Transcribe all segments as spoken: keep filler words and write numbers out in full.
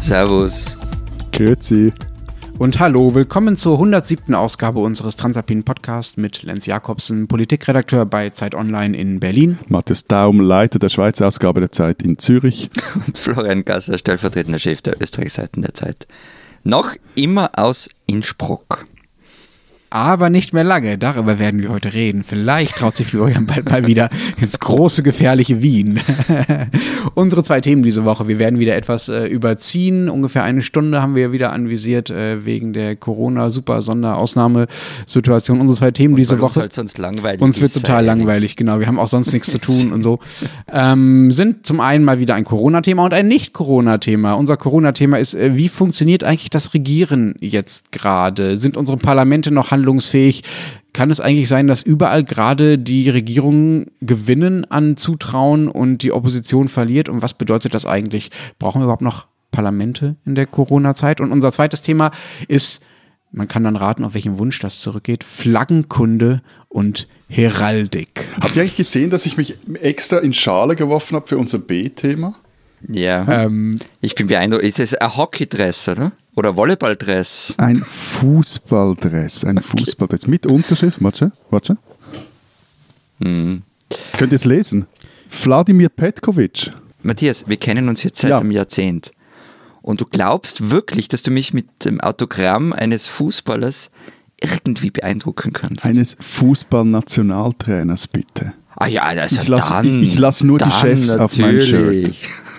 Servus. Grüezi. Und hallo, willkommen zur hundertsiebten Ausgabe unseres Transalpinen Podcasts mit Lenz Jakobsen, Politikredakteur bei Zeit Online in Berlin. Matthias Daum, Leiter der Schweizer Ausgabe der Zeit in Zürich. Und Florian Gasser, stellvertretender Chef der Österreichseiten der Zeit. Noch immer aus Innsbruck. Aber nicht mehr lange, darüber werden wir heute reden. Vielleicht traut sich Florian bald mal wieder ins große, gefährliche Wien. Unsere zwei Themen diese Woche, wir werden wieder etwas äh, überziehen. Ungefähr eine Stunde haben wir wieder anvisiert, äh, wegen der Corona-Super-Sonderausnahmesituation. Unsere zwei Themen und diese uns Woche. Halt sonst langweilig uns wird total langweilig, genau. Wir haben auch sonst nichts zu tun und so. Ähm, sind zum einen mal wieder ein Corona-Thema und ein Nicht-Corona-Thema. Unser Corona-Thema ist, äh, wie funktioniert eigentlich das Regieren jetzt gerade? Sind unsere Parlamente noch handlungsfähig? Kann es eigentlich sein, dass überall gerade die Regierungen gewinnen an Zutrauen und die Opposition verliert? Und was bedeutet das eigentlich? Brauchen wir überhaupt noch Parlamente in der Corona-Zeit? Und unser zweites Thema ist, man kann dann raten, auf welchen Wunsch das zurückgeht, Flaggenkunde und Heraldik. Habt ihr eigentlich gesehen, dass ich mich extra in Schale geworfen habe für unser B-Thema? Ja, ähm, ich bin beeindruckt. Ist es ein Hockeydress, oder? Oder Volleyball-Dress? Ein Fußballdress, ein okay. Fußballdress mit Unterschrift. Warte, warte. Hm. Könnt ihr es lesen? Wladimir Petkovic. Matthias, wir kennen uns jetzt seit ja. einem Jahrzehnt. Und du glaubst wirklich, dass du mich mit dem Autogramm eines Fußballers irgendwie beeindrucken kannst? Eines Fußballnationaltrainers, bitte. Ah ja, also ich lass, dann. Ich, ich lasse nur die Chefs natürlich. auf mein Shirt.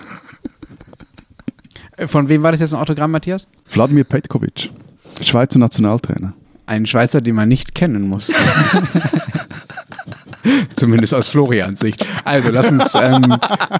Von wem war das jetzt ein Autogramm, Matthias? Wladimir Petkovic, Schweizer Nationaltrainer. Ein Schweizer, den man nicht kennen muss. Zumindest aus Florians Sicht. Also lass uns... Ähm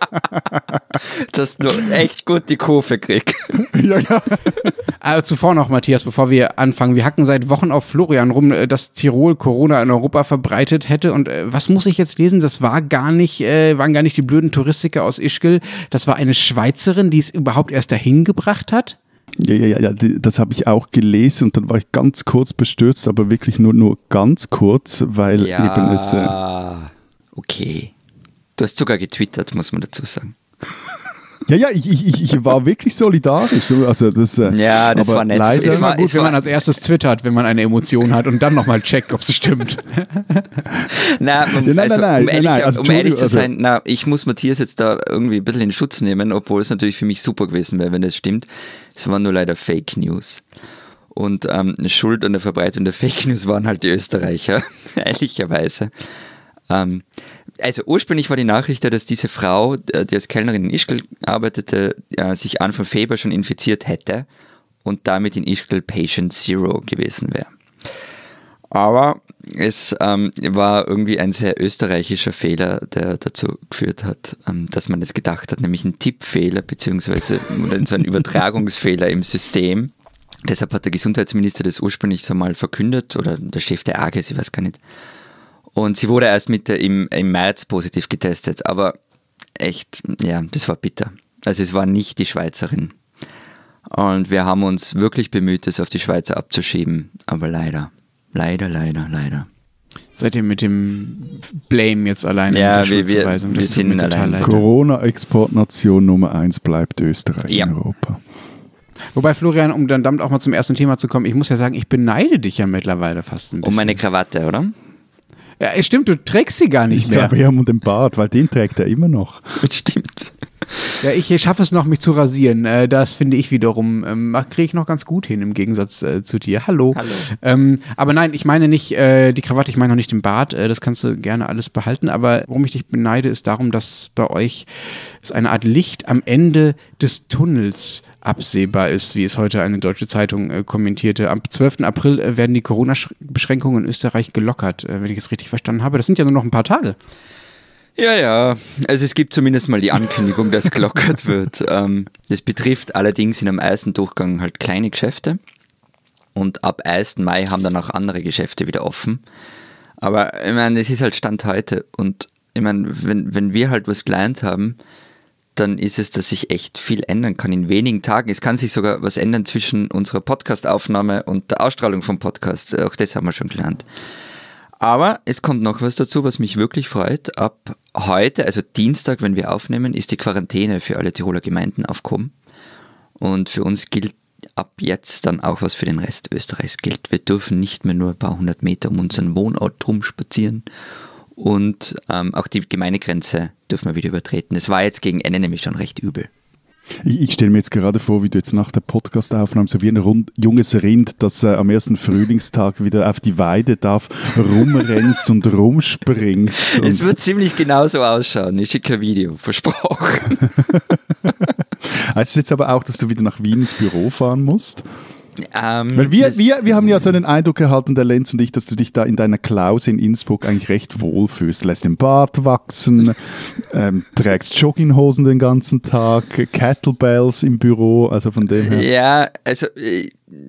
das hast du echt gut die Kurve gekriegt. ja, ja. Also zuvor noch, Matthias, bevor wir anfangen. Wir hacken seit Wochen auf Florian rum, dass Tirol Corona in Europa verbreitet hätte. Und äh, was muss ich jetzt lesen? Das war gar nicht, äh, waren gar nicht die blöden Touristiker aus Ischgl. Das war eine Schweizerin, die es überhaupt erst dahin gebracht hat. Ja, ja, ja, das habe ich auch gelesen und dann war ich ganz kurz bestürzt, aber wirklich nur, nur ganz kurz, weil ja, eben es... Äh okay. Du hast sogar getwittert, muss man dazu sagen. Ja, ja, ich, ich, ich war wirklich solidarisch. Also das, ja, das war nett. Leider, es ist war gut, es wenn war man als erstes twittert, wenn man eine Emotion hat und dann nochmal checkt, ob es stimmt. Na, um, ja, nein, also, nein, um ehrlich, nein, also, um ehrlich zu sein, also, na, ich muss Matthias jetzt da irgendwie ein bisschen in Schutz nehmen, obwohl es natürlich für mich super gewesen wäre, wenn das stimmt. Es waren nur leider Fake News. Und ähm, Schuld an der Verbreitung der Fake News waren halt die Österreicher, ehrlicherweise. Ähm, also ursprünglich war die Nachricht ja, dass diese Frau, die als Kellnerin in Ischgl arbeitete, äh, sich Anfang Februar schon infiziert hätte und damit in Ischgl Patient Zero gewesen wäre. Aber es ähm, war irgendwie ein sehr österreichischer Fehler, der dazu geführt hat, ähm, dass man das gedacht hat, nämlich ein Tippfehler beziehungsweise so ein Übertragungsfehler im System. Deshalb hat der Gesundheitsminister das ursprünglich so mal verkündet oder der Chef der A G, ich weiß gar nicht. Und sie wurde erst mit der, im, im März positiv getestet, aber echt, ja, das war bitter. Also es war nicht die Schweizerin. Und wir haben uns wirklich bemüht, das auf die Schweizer abzuschieben, aber leider, leider, leider, leider. Seid ihr mit dem Blame jetzt alleine? Ja, mit der wir, Schuldzuweisung? wir sind allein. Corona-Exportnation Nummer eins bleibt Österreich ja. in Europa. Wobei, Florian, um dann damit auch mal zum ersten Thema zu kommen, ich muss ja sagen, ich beneide dich ja mittlerweile fast ein bisschen. Um meine Krawatte, oder? Ja, stimmt, du trägst sie gar nicht ich mehr. Ich glaube, wir haben um den Bart, weil den trägt er immer noch. Das stimmt. Ja, ich schaffe es noch, mich zu rasieren. Das finde ich wiederum, ähm, kriege ich noch ganz gut hin, im Gegensatz äh, zu dir. Hallo. Hallo. Ähm, aber nein, ich meine nicht äh, die Krawatte, ich meine noch nicht den Bart. Äh, das kannst du gerne alles behalten. Aber worum ich dich beneide, ist darum, dass bei euch es eine Art Licht am Ende des Tunnels absehbar ist, wie es heute eine deutsche Zeitung äh, kommentierte. Am zwölften April äh, werden die Corona-Beschränkungen in Österreich gelockert, äh, wenn ich es richtig verstanden habe. Das sind ja nur noch ein paar Tage. Ja, ja, also es gibt zumindest mal die Ankündigung, dass gelockert wird. Ähm, das betrifft allerdings in einem ersten Durchgang halt kleine Geschäfte und ab ersten Mai haben dann auch andere Geschäfte wieder offen. Aber ich meine, es ist halt Stand heute und ich meine, wenn, wenn wir halt was gelernt haben, dann ist es, dass sich echt viel ändern kann in wenigen Tagen. Es kann sich sogar was ändern zwischen unserer Podcast-Aufnahme und der Ausstrahlung vom Podcast. Auch das haben wir schon gelernt. Aber es kommt noch was dazu, was mich wirklich freut. Ab heute, also Dienstag, wenn wir aufnehmen, ist die Quarantäne für alle Tiroler Gemeinden aufgehoben. Und für uns gilt ab jetzt dann auch, was für den Rest Österreichs gilt. Wir dürfen nicht mehr nur ein paar hundert Meter um unseren Wohnort drum spazieren und ähm, auch die Gemeindegrenze dürfen wir wieder übertreten. Es war jetzt gegen Ende nämlich schon recht übel. Ich, ich stelle mir jetzt gerade vor, wie du jetzt nach der Podcast-Aufnahme so wie ein rund, junges Rind, das äh, am ersten Frühlingstag wieder auf die Weide darf, rumrennst und rumspringst. Und es wird ziemlich genauso ausschauen. Ich schicke ein Video, versprochen. Heißt es jetzt aber auch, dass du wieder nach Wien ins Büro fahren musst? Ähm, Weil wir, wir, wir haben ja so einen Eindruck erhalten, der Lenz und ich, dass du dich da in deiner Klause in Innsbruck eigentlich recht wohlfühlst. Lässt den Bart wachsen, ähm, trägst Jogginghosen den ganzen Tag, Kettlebells im Büro, also von dem her. Ja, also, äh,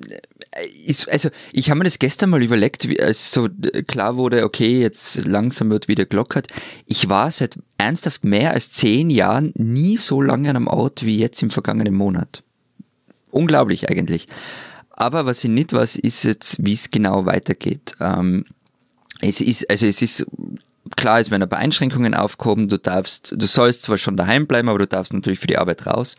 ist, also ich habe mir das gestern mal überlegt, wie, als so klar wurde, okay, jetzt langsam wird wieder gelockert. Ich war seit ernsthaft mehr als zehn Jahren nie so lange an einem Ort wie jetzt im vergangenen Monat. Unglaublich eigentlich. Aber was ich nicht weiß, ist jetzt, wie es genau weitergeht. Ähm, es ist, also es ist klar, es werden ein paar Einschränkungen aufgehoben. Du darfst, du sollst zwar schon daheim bleiben, aber du darfst natürlich für die Arbeit raus.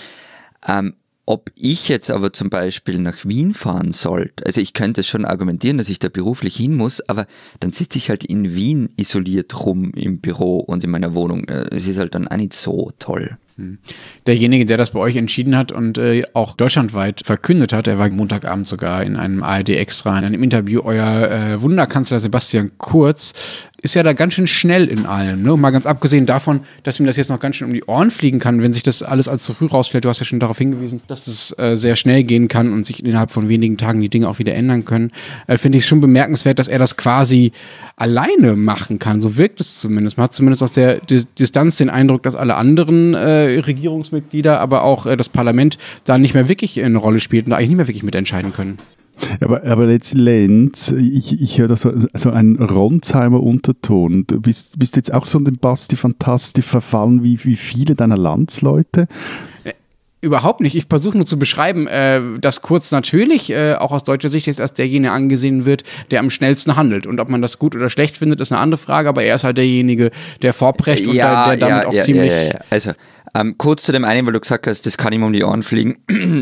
Ähm, ob ich jetzt aber zum Beispiel nach Wien fahren sollte, also ich könnte schon argumentieren, dass ich da beruflich hin muss, aber dann sitze ich halt in Wien isoliert rum im Büro und in meiner Wohnung. Es ist halt dann auch nicht so toll. Derjenige, der das bei euch entschieden hat und äh, auch deutschlandweit verkündet hat, er war Montagabend sogar in einem A R D-Extra, in einem Interview, euer äh, Wunderkanzler Sebastian Kurz, ist ja da ganz schön schnell in allem. Ne? Mal ganz abgesehen davon, dass ihm das jetzt noch ganz schön um die Ohren fliegen kann, wenn sich das alles als zu früh rausstellt. Du hast ja schon darauf hingewiesen, dass es äh, sehr schnell gehen kann und sich innerhalb von wenigen Tagen die Dinge auch wieder ändern können. Äh, finde ich schon bemerkenswert, dass er das quasi alleine machen kann. So wirkt es zumindest. Man hat zumindest aus der D- Distanz den Eindruck, dass alle anderen äh, Regierungsmitglieder, aber auch äh, das Parlament da nicht mehr wirklich eine Rolle spielt und da eigentlich nicht mehr wirklich mitentscheiden können. Aber, aber jetzt, Lenz, ich, ich höre da so, so einen Ronsheimer Unterton. Du bist, bist jetzt auch so in den Basti Fantasti verfallen wie, wie viele deiner Landsleute? Überhaupt nicht. Ich versuche nur zu beschreiben, äh, dass Kurz natürlich äh, auch aus deutscher Sicht jetzt als derjenige angesehen wird, der am schnellsten handelt. Und ob man das gut oder schlecht findet, ist eine andere Frage, aber er ist halt derjenige, der vorprescht und ja, der, der damit ja, auch ja, ziemlich... Ja, ja, ja. Also, ähm, kurz zu dem einen, weil du gesagt hast, das kann ihm um die Ohren fliegen.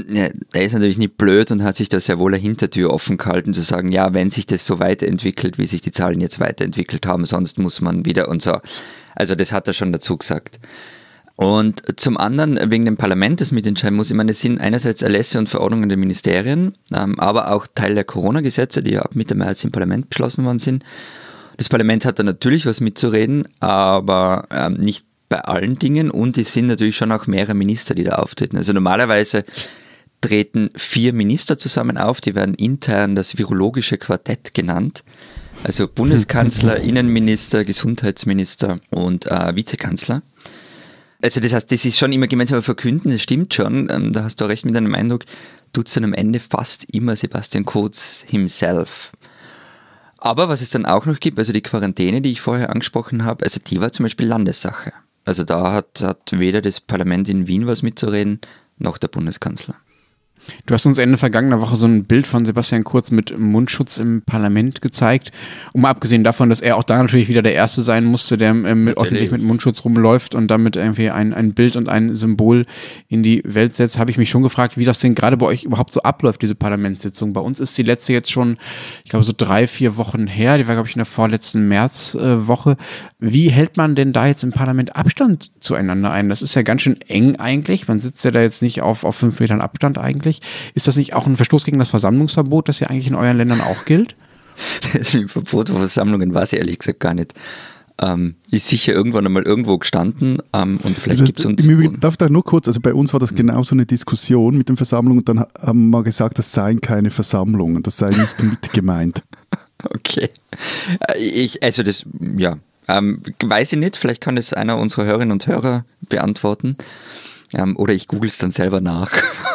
Er ist natürlich nicht blöd und hat sich da sehr wohl eine Hintertür offen gehalten, zu sagen, ja, wenn sich das so weiterentwickelt, wie sich die Zahlen jetzt weiterentwickelt haben, sonst muss man wieder und so. Also das hat er schon dazu gesagt. Und zum anderen, wegen dem Parlament, das mitentscheiden muss, ich meine, es sind einerseits Erlässe und Verordnungen der Ministerien, ähm, aber auch Teil der Corona-Gesetze, die ja ab Mitte März im Parlament beschlossen worden sind. Das Parlament hat da natürlich was mitzureden, aber ähm, nicht bei allen Dingen, und es sind natürlich schon auch mehrere Minister, die da auftreten. Also normalerweise treten vier Minister zusammen auf, die werden intern das virologische Quartett genannt. Also Bundeskanzler, Innenminister, Gesundheitsminister und äh, Vizekanzler. Also das heißt, das ist schon immer gemeinsam verkünden, das stimmt schon, ähm, da hast du recht mit deinem Eindruck, tut es dann am Ende fast immer Sebastian Kurz himself. Aber was es dann auch noch gibt, also die Quarantäne, die ich vorher angesprochen habe, also die war zum Beispiel Landessache. Also da hat, hat weder das Parlament in Wien was mitzureden, noch der Bundeskanzler. Du hast uns Ende vergangener Woche so ein Bild von Sebastian Kurz mit Mundschutz im Parlament gezeigt. Und mal abgesehen davon, dass er auch da natürlich wieder der Erste sein musste, der ähm, mit, öffentlich mit Mundschutz rumläuft und damit irgendwie ein, ein Bild und ein Symbol in die Welt setzt, habe ich mich schon gefragt, wie das denn gerade bei euch überhaupt so abläuft, diese Parlamentssitzung. Bei uns ist die letzte jetzt schon, ich glaube, so drei, vier Wochen her. Die war, glaube ich, in der vorletzten Märzwoche. Äh, wie hält man denn da jetzt im Parlament Abstand zueinander ein? Das ist ja ganz schön eng eigentlich. Man sitzt ja da jetzt nicht auf, auf fünf Metern Abstand eigentlich. Ist das nicht auch ein Verstoß gegen das Versammlungsverbot, das ja eigentlich in euren Ländern auch gilt? Das mit dem Verbot von Versammlungen weiß ich ehrlich gesagt gar nicht. Ähm, ist sicher irgendwann einmal irgendwo gestanden ähm, und vielleicht also, gibt es uns... Im Übrigen, darf ich da nur kurz, also bei uns war das mhm. genau so eine Diskussion mit den Versammlungen und dann haben wir gesagt, das seien keine Versammlungen, das sei nicht mit gemeint. Okay. Ich, also das, ja, ähm, weiß ich nicht, vielleicht kann das einer unserer Hörerinnen und Hörer beantworten. Ähm, oder ich google es dann selber nach.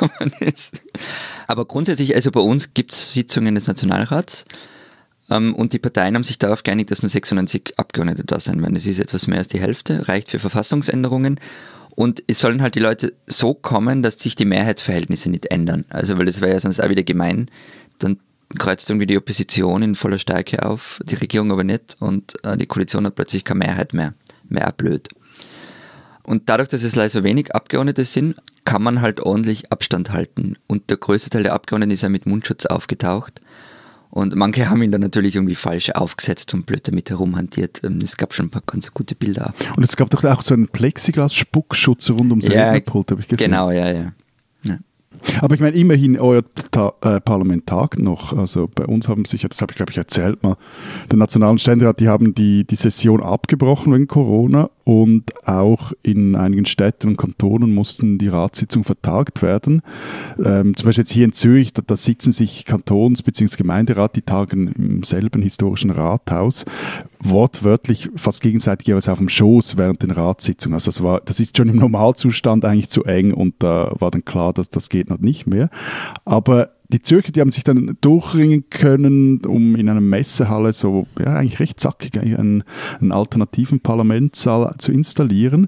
Aber grundsätzlich, also bei uns gibt es Sitzungen des Nationalrats ähm, und die Parteien haben sich darauf geeinigt, dass nur sechsundneunzig Abgeordnete da sein werden. Das ist etwas mehr als die Hälfte, reicht für Verfassungsänderungen. Und es sollen halt die Leute so kommen, dass sich die Mehrheitsverhältnisse nicht ändern. Also, weil das wäre ja sonst auch wieder gemein. Dann kreuzt irgendwie die Opposition in voller Stärke auf, die Regierung aber nicht und äh, die Koalition hat plötzlich keine Mehrheit mehr. Mehr blöd. Und dadurch, dass es leider so wenig Abgeordnete sind, kann man halt ordentlich Abstand halten. Und der größte Teil der Abgeordneten ist ja mit Mundschutz aufgetaucht. Und manche haben ihn dann natürlich irgendwie falsch aufgesetzt und blöd damit herumhantiert. Es gab schon ein paar ganz gute Bilder. Und es gab doch auch so einen Plexiglas-Spuckschutz rund ums ja, Rednerpult, habe ich gesehen. Genau, ja, ja. ja. Aber ich meine, immerhin, euer Ta- äh, Parlament tagt noch. Also bei uns haben sich, das habe ich glaube ich erzählt mal, der Nationalen Ständerat, die haben die, die Session abgebrochen wegen Corona und auch in einigen Städten und Kantonen mussten die Ratssitzungen vertagt werden. Ähm, zum Beispiel jetzt hier in Zürich, da, da sitzen sich Kantons- bzw. Gemeinderat, die tagen im selben historischen Rathaus, wortwörtlich fast gegenseitig jeweils auf dem Schoß während den Ratssitzungen. Also das, war, das ist schon im Normalzustand eigentlich zu eng und da war dann klar, dass das geht noch nicht mehr. Aber die Zürcher, die haben sich dann durchringen können, um in einer Messehalle so, ja, eigentlich recht zackig, einen, einen alternativen Parlamentssaal zu installieren.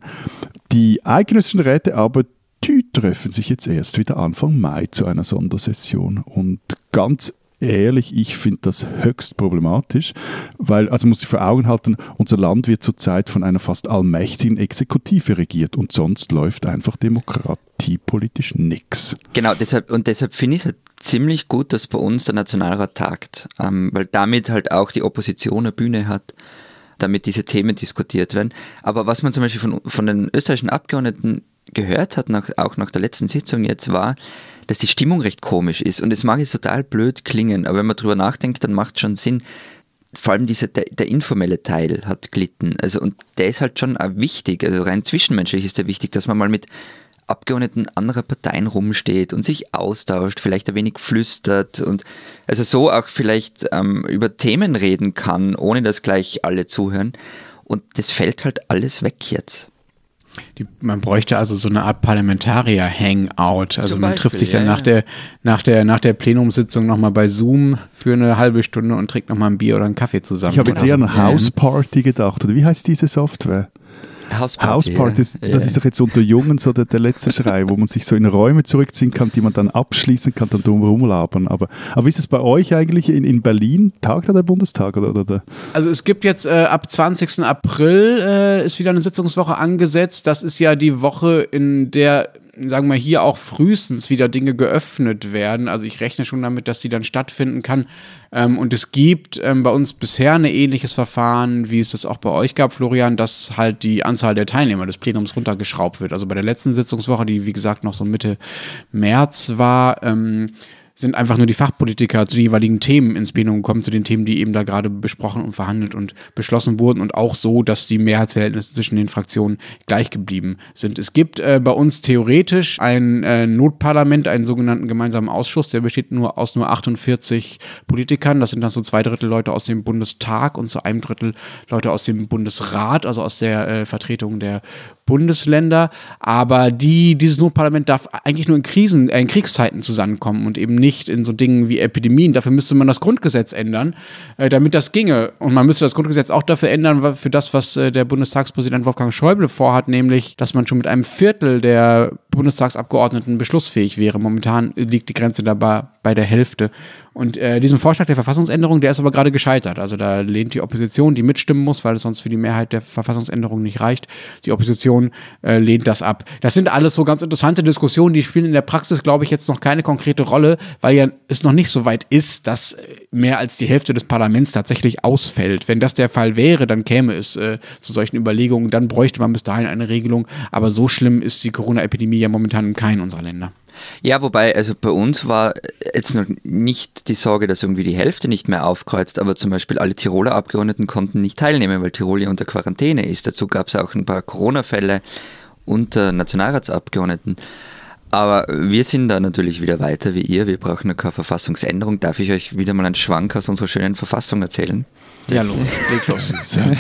Die eidgenössischen Räte aber, die treffen sich jetzt erst wieder Anfang Mai zu einer Sondersession. Und ganz ehrlich, ich finde das höchst problematisch, weil, also muss ich vor Augen halten, unser Land wird zurzeit von einer fast allmächtigen Exekutive regiert und sonst läuft einfach demokratiepolitisch nichts. Genau, deshalb, und deshalb finde ich es halt ziemlich gut, dass bei uns der Nationalrat tagt, ähm, weil damit halt auch die Opposition eine Bühne hat, damit diese Themen diskutiert werden. Aber was man zum Beispiel von, von den österreichischen Abgeordneten gehört hat, nach, auch nach der letzten Sitzung jetzt, war, dass die Stimmung recht komisch ist. Und das mag jetzt total blöd klingen, aber wenn man drüber nachdenkt, dann macht es schon Sinn. Vor allem dieser, der, der informelle Teil hat gelitten. Also, und der ist halt schon auch wichtig, also rein zwischenmenschlich ist der wichtig, dass man mal mit Abgeordneten anderer Parteien rumsteht und sich austauscht, vielleicht ein wenig flüstert und also so auch vielleicht ähm, über Themen reden kann, ohne dass gleich alle zuhören. Und das fällt halt alles weg jetzt. Die, man bräuchte also so eine Art Parlamentarier-Hangout. Also Zum man Beispiel, trifft sich dann ja, nach, ja. Der, nach, der, nach der Plenumssitzung nochmal bei Zoom für eine halbe Stunde und trinkt nochmal ein Bier oder einen Kaffee zusammen. Ich habe jetzt oder eher so. an Houseparty gedacht, oder wie heißt diese Software? Hausparty. Hausparty, das, ja. das ist doch jetzt unter Jungen so der, der letzte Schrei, wo man sich so in Räume zurückziehen kann, die man dann abschließen kann, dann drum rumlabern. Aber, aber wie ist es bei euch eigentlich in, in Berlin? Tagt da der Bundestag? Oder, oder der? Also es gibt jetzt äh, ab zwanzigsten April äh, ist wieder eine Sitzungswoche angesetzt. Das ist ja die Woche, in der, sagen wir hier auch frühestens wieder Dinge geöffnet werden. Also ich rechne schon damit, dass die dann stattfinden kann. Ähm, und es gibt ähm, bei uns bisher ein ähnliches Verfahren, wie es das auch bei euch gab, Florian, dass halt die Anzahl der Teilnehmer des Plenums runtergeschraubt wird. Also bei der letzten Sitzungswoche, die wie gesagt noch so Mitte März war, ähm, sind einfach nur die Fachpolitiker zu den jeweiligen Themen ins Plenum gekommen, zu den Themen, die eben da gerade besprochen und verhandelt und beschlossen wurden und auch so, dass die Mehrheitsverhältnisse zwischen den Fraktionen gleich geblieben sind. Es gibt äh, bei uns theoretisch ein äh, Notparlament, einen sogenannten gemeinsamen Ausschuss, der besteht nur aus nur achtundvierzig Politikern. Das sind dann so zwei Drittel Leute aus dem Bundestag und zu einem Drittel Leute aus dem Bundesrat, also aus der äh, Vertretung der Bundesländer. Aber die, dieses Notparlament darf eigentlich nur in Krisen, äh, in Kriegszeiten zusammenkommen und eben nicht in so Dingen wie Epidemien. Dafür müsste man das Grundgesetz ändern, äh, damit das ginge. Und man müsste das Grundgesetz auch dafür ändern, für das, was äh, der Bundestagspräsident Wolfgang Schäuble vorhat, nämlich, dass man schon mit einem Viertel der Bundestagsabgeordneten beschlussfähig wäre. Momentan liegt die Grenze dabei bei der Hälfte. Und äh, diesen Vorschlag der Verfassungsänderung, der ist aber gerade gescheitert. Also da lehnt die Opposition, die mitstimmen muss, weil es sonst für die Mehrheit der Verfassungsänderung nicht reicht. Die Opposition äh, lehnt das ab. Das sind alles so ganz interessante Diskussionen, die spielen in der Praxis, glaube ich, jetzt noch keine konkrete Rolle, weil ja es noch nicht so weit ist, dass mehr als die Hälfte des Parlaments tatsächlich ausfällt. Wenn das der Fall wäre, dann käme es äh, zu solchen Überlegungen, dann bräuchte man bis dahin eine Regelung. Aber so schlimm ist die Corona-Epidemie ja momentan in keinem unserer Länder. Ja, wobei, also bei uns war jetzt noch nicht die Sorge, dass irgendwie die Hälfte nicht mehr aufkreuzt, aber zum Beispiel alle Tiroler Abgeordneten konnten nicht teilnehmen, weil Tirol ja unter Quarantäne ist. Dazu gab es auch ein paar Corona-Fälle unter Nationalratsabgeordneten. Aber wir sind da natürlich wieder weiter wie ihr. Wir brauchen noch keine Verfassungsänderung. Darf ich euch wieder mal einen Schwank aus unserer schönen Verfassung erzählen? Ja, los, leg los.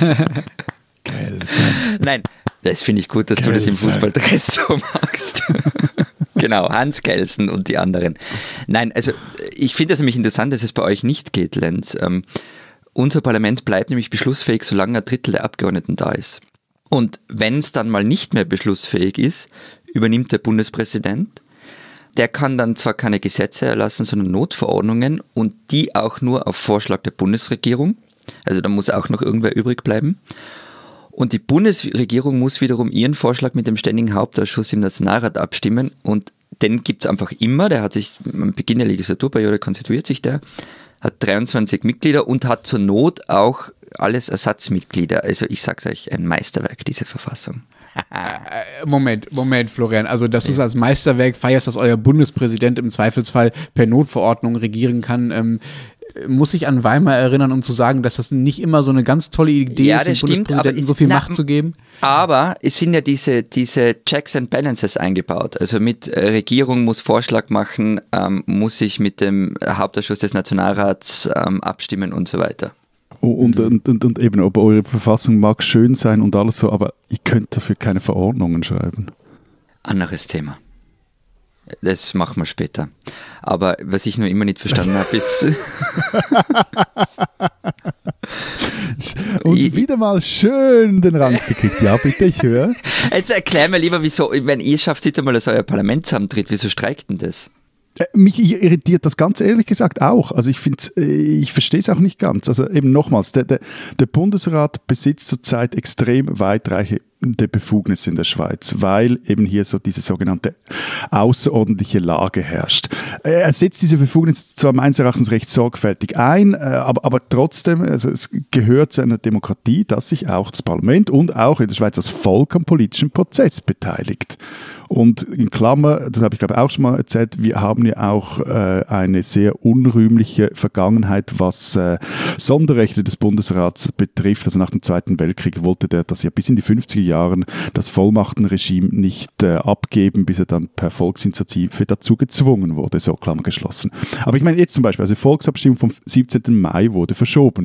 Nein, das finde ich gut, dass du das im Fußballdress so magst. Genau, Hans Kelsen und die anderen. Nein, also ich finde es nämlich interessant, dass es bei euch nicht geht, Lenz. Ähm, unser Parlament bleibt nämlich beschlussfähig, solange ein Drittel der Abgeordneten da ist. Und wenn es dann mal nicht mehr beschlussfähig ist, übernimmt der Bundespräsident. Der kann dann zwar keine Gesetze erlassen, sondern Notverordnungen und die auch nur auf Vorschlag der Bundesregierung. Also da muss auch noch irgendwer übrig bleiben. Und die Bundesregierung muss wiederum ihren Vorschlag mit dem Ständigen Hauptausschuss im Nationalrat abstimmen und den gibt es einfach immer, der hat sich am Beginn der Legislaturperiode konstituiert sich der, hat dreiundzwanzig Mitglieder und hat zur Not auch alles Ersatzmitglieder. Also ich sag's euch, ein Meisterwerk, diese Verfassung. Moment, Moment, Florian. Also, dass du es als Meisterwerk feierst, dass euer Bundespräsident im Zweifelsfall per Notverordnung regieren kann, ähm, muss ich an Weimar erinnern, um zu sagen, dass das nicht immer so eine ganz tolle Idee ja, ist, dem stimmt, Bundespräsidenten so viel na, Macht zu geben? Aber es sind ja diese, diese Checks and Balances eingebaut. Also mit äh, Regierung muss Vorschlag machen, ähm, muss sich mit dem Hauptausschuss des Nationalrats ähm, abstimmen und so weiter. Und, und, und, und eben, ob eure Verfassung mag schön sein und alles so, aber ihr könnt dafür keine Verordnungen schreiben. Anderes Thema. Das machen wir später. Aber was ich nur immer nicht verstanden habe, ist... und wieder mal schön den Rand gekriegt. Ja, bitte, ich höre. Jetzt erklär mir lieber, wieso, wenn ihr schafft, seht ihr mal, dass euer Parlament zusammentritt, wieso streikt denn das? Mich irritiert das ganz ehrlich gesagt auch. Also ich finde, ich verstehe es auch nicht ganz. Also eben nochmals, der, der, der Bundesrat besitzt zurzeit extrem weitreichende Befugnisse in der Schweiz, weil eben hier so diese sogenannte außerordentliche Lage herrscht. Er setzt diese Befugnisse zwar meines Erachtens recht sorgfältig ein, aber, aber trotzdem, also es gehört zu einer Demokratie, dass sich auch das Parlament und auch in der Schweiz das Volk am politischen Prozess beteiligt. Und in Klammer, das habe ich glaube auch schon mal erzählt, wir haben ja auch äh, eine sehr unrühmliche Vergangenheit, was äh, Sonderrechte des Bundesrats betrifft. Also nach dem Zweiten Weltkrieg wollte der das ja bis in die fünfziger Jahren das Vollmachtenregime nicht äh, abgeben, bis er dann per Volksinitiative dazu gezwungen wurde, so Klammer geschlossen. Aber ich meine jetzt zum Beispiel, also die Volksabstimmung vom siebzehnten Mai wurde verschoben.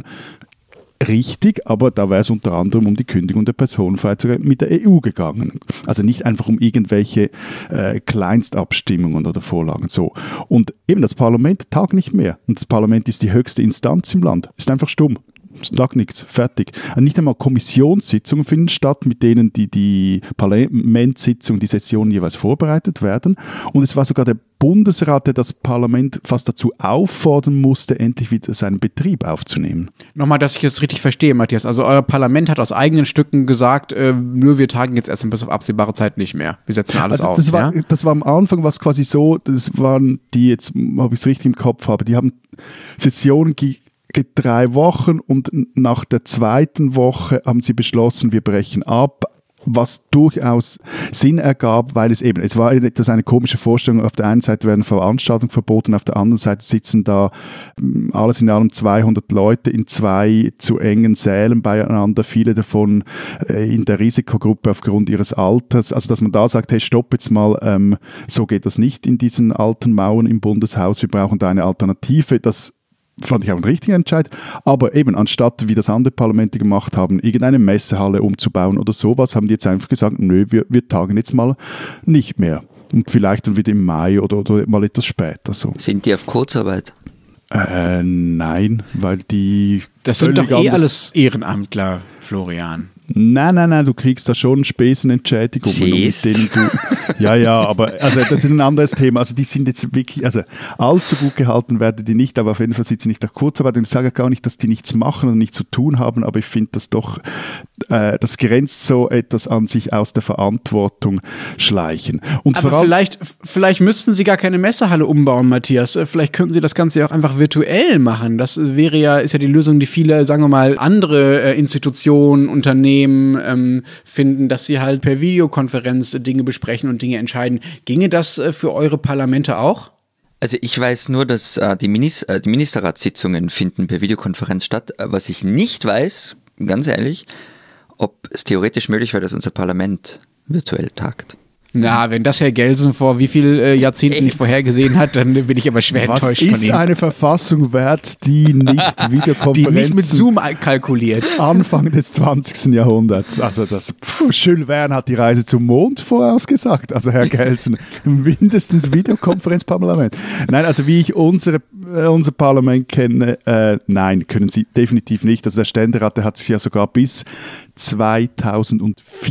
Richtig, aber da wäre es unter anderem um die Kündigung der Personenfreiheit mit der E U gegangen. Also nicht einfach um irgendwelche äh, Kleinstabstimmungen oder Vorlagen. So. Und eben das Parlament tagt nicht mehr. Und das Parlament ist die höchste Instanz im Land. Ist einfach stumm. Es lag nichts, fertig. Und nicht einmal Kommissionssitzungen finden statt, mit denen die, die Parlamentssitzungen, die Sessionen jeweils vorbereitet werden. Und es war sogar der Bundesrat, der das Parlament fast dazu auffordern musste, endlich wieder seinen Betrieb aufzunehmen. Nochmal, dass ich das richtig verstehe, Matthias. Also euer Parlament hat aus eigenen Stücken gesagt, äh, nur wir tagen jetzt erstmal bis auf absehbare Zeit nicht mehr. Wir setzen alles also aus. Das war, ja? das war am Anfang was quasi so, das waren die, jetzt habe ich es richtig im Kopf habe, die haben Sessionen ge- drei Wochen und nach der zweiten Woche haben sie beschlossen, wir brechen ab, was durchaus Sinn ergab, weil es eben, es war etwas eine komische Vorstellung, auf der einen Seite werden Veranstaltungen verboten, auf der anderen Seite sitzen da alles in allem zweihundert Leute in zwei zu engen Sälen beieinander, viele davon in der Risikogruppe aufgrund ihres Alters, also dass man da sagt, hey, stopp jetzt mal, ähm, so geht das nicht in diesen alten Mauern im Bundeshaus, wir brauchen da eine Alternative, das fand ich auch einen richtigen Entscheid, aber eben anstatt, wie das andere Parlamente gemacht haben, irgendeine Messehalle umzubauen oder sowas, haben die jetzt einfach gesagt, nö, wir, wir tagen jetzt mal nicht mehr. Und vielleicht dann wieder im Mai oder, oder mal etwas später. So. Sind die auf Kurzarbeit? Äh, nein, weil die... Das sind doch eh alles Ehrenamtler, Florian. Nein, nein, nein, du kriegst da schon Spesenentschädigungen. Siehst. Mit denen du, ja, ja, aber also das ist ein anderes Thema. Also die sind jetzt wirklich, also allzu gut gehalten werden die nicht, aber auf jeden Fall sind sie nicht nach Kurzarbeit. Und ich sage gar nicht, dass die nichts machen und nichts zu tun haben, aber ich finde das doch, äh, das grenzt so etwas an sich aus der Verantwortung schleichen. Und aber vor allem, vielleicht, vielleicht müssten sie gar keine Messehalle umbauen, Matthias. Vielleicht könnten sie das Ganze ja auch einfach virtuell machen. Das wäre ja, ist ja die Lösung, die viele, sagen wir mal, andere äh, Institutionen, Unternehmen Ähm, finden, dass sie halt per Videokonferenz Dinge besprechen und Dinge entscheiden. Ginge das äh, für eure Parlamente auch? Also ich weiß nur, dass äh, die, Minis- äh, die Ministerratssitzungen finden per Videokonferenz statt. Was ich nicht weiß, ganz ehrlich, ob es theoretisch möglich wäre, dass unser Parlament virtuell tagt. Na, wenn das Herr Gelsen vor wie viel äh, Jahrzehnten nicht vorhergesehen hat, dann bin ich aber schwer was enttäuscht von ihm. ist eine Verfassung wert, die nicht Videokonferenzen... Die nicht mit Zoom kalkuliert. Anfang des zwanzigsten Jahrhunderts. Also das, pff, Jules Verne hat die Reise zum Mond vorausgesagt. Also Herr Gelsen, mindestens Videokonferenzparlament. Nein, also wie ich unsere, äh, unser Parlament kenne, äh, nein, können sie definitiv nicht. Also der Ständerat, der hat sich ja sogar bis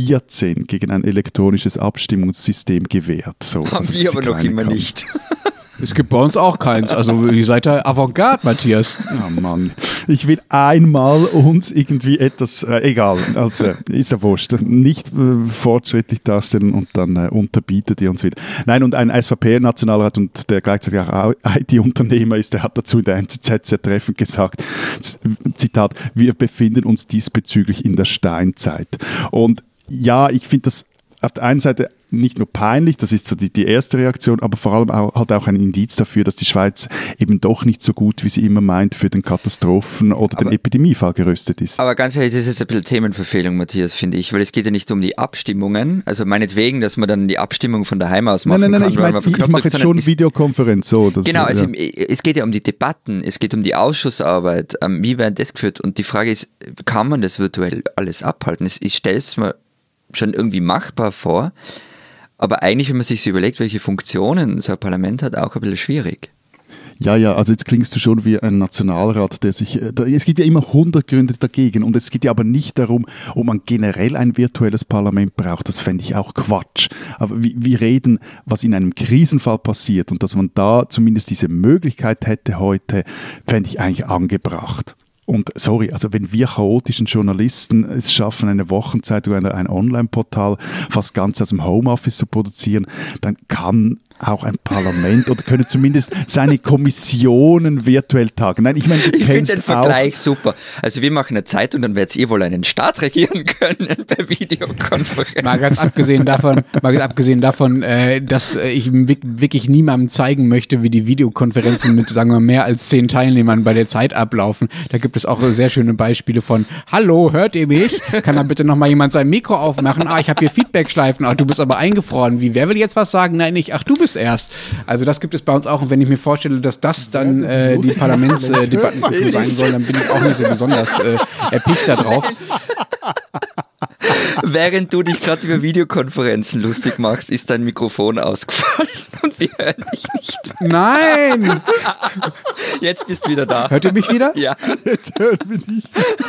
zweitausendvierzehn gegen ein elektronisches Abstimmungssystem gewehrt. So, Haben also wir aber noch immer kann. nicht. Es gibt bei uns auch keins. Also ihr seid da Avantgarde, Matthias. Oh Mann. Ich will einmal uns irgendwie etwas, äh, egal, also ist ja wurscht, nicht äh, fortschrittlich darstellen und dann äh, unterbietet ihr uns wieder. Nein, und ein S V P-Nationalrat und der gleichzeitig auch I T-Unternehmer ist, der hat dazu in der N Z Z sehr treffend gesagt, Zitat, wir befinden uns diesbezüglich in der Steinzeit. Und ja, ich finde das auf der einen Seite nicht nur peinlich, das ist so die, die erste Reaktion, aber vor allem auch, halt auch ein Indiz dafür, dass die Schweiz eben doch nicht so gut, wie sie immer meint, für den Katastrophen- oder aber, den Epidemiefall gerüstet ist. Aber ganz ehrlich, das ist jetzt ein bisschen Themenverfehlung, Matthias, finde ich, weil es geht ja nicht um die Abstimmungen, also meinetwegen, dass man dann die Abstimmung von daheim aus machen nein, nein, nein, kann. Ich, mein, ich mache jetzt schon Videokonferenz. So, dass, genau, also ja. es geht ja um die Debatten, es geht um die Ausschussarbeit, wie werden das geführt und die Frage ist, kann man das virtuell alles abhalten? Ich stelle es mir schon irgendwie machbar vor, aber eigentlich, wenn man sich so überlegt, welche Funktionen so ein Parlament hat, auch ein bisschen schwierig. Ja, ja, also jetzt klingst du schon wie ein Nationalrat, der sich, es gibt ja immer hundert Gründe dagegen und es geht ja aber nicht darum, ob man generell ein virtuelles Parlament braucht, das fände ich auch Quatsch. Aber wir reden, was in einem Krisenfall passiert und dass man da zumindest diese Möglichkeit hätte heute, fände ich eigentlich angebracht. Und sorry, also wenn wir chaotischen Journalisten es schaffen, eine Wochenzeitung oder ein Online-Portal fast ganz aus dem Homeoffice zu produzieren, dann kann auch ein Parlament oder können zumindest seine Kommissionen virtuell tagen. Nein, ich meine, du ich finde den Vergleich auch super. Also wir machen eine Zeitung, dann werdet ihr wohl einen Staat regieren können per Videokonferenz. Mal ganz abgesehen davon, mal ganz abgesehen davon, äh, dass ich wirklich niemandem zeigen möchte, wie die Videokonferenzen mit, sagen wir, mehr als zehn Teilnehmern bei der Zeit ablaufen. Da gibt es auch sehr schöne Beispiele von, hallo, hört ihr mich? Kann da bitte nochmal jemand sein Mikro aufmachen? Ah, ich habe hier Feedbackschleifen. Ah, du bist aber eingefroren. Wie, wer will jetzt was sagen? Nein, nicht. Ach, du bist erst. Also das gibt es bei uns auch. Und wenn ich mir vorstelle, dass das dann äh, die Parlamentsdebattenkultur äh, sein soll, dann bin ich auch nicht so besonders äh, erpicht da drauf. Während du dich gerade über Videokonferenzen lustig machst, ist dein Mikrofon ausgefallen und wir hören dich nicht. Nein! Jetzt bist du wieder da. Hört ihr mich wieder? Ja. Jetzt hören wir dich.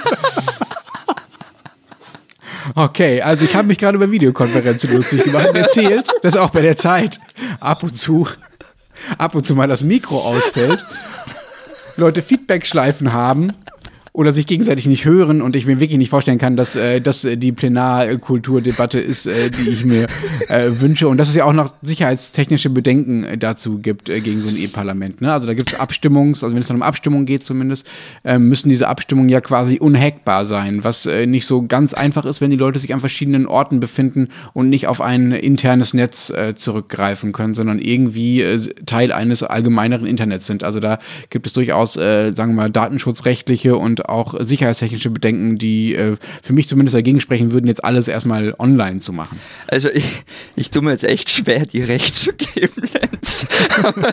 Okay, also ich habe mich gerade über Videokonferenzen lustig gemacht und erzählt, dass auch bei der Zeit ab und zu, ab und zu mal das Mikro ausfällt, Leute Feedbackschleifen haben oder sich gegenseitig nicht hören und ich mir wirklich nicht vorstellen kann, dass äh, das äh, die Plenarkulturdebatte ist, äh, die ich mir äh, wünsche und dass es ja auch noch sicherheitstechnische Bedenken äh, dazu gibt äh, gegen so ein E-Parlament. Ne? Also da gibt es Abstimmungs, also wenn es dann um Abstimmung geht zumindest, äh, müssen diese Abstimmungen ja quasi unhackbar sein, was äh, nicht so ganz einfach ist, wenn die Leute sich an verschiedenen Orten befinden und nicht auf ein internes Netz äh, zurückgreifen können, sondern irgendwie äh, Teil eines allgemeineren Internets sind. Also da gibt es durchaus, äh, sagen wir mal, datenschutzrechtliche und auch sicherheitstechnische Bedenken, die äh, für mich zumindest dagegen sprechen würden, jetzt alles erstmal online zu machen. Also ich, ich tue mir jetzt echt schwer, dir recht zu geben, Lenz. Aber,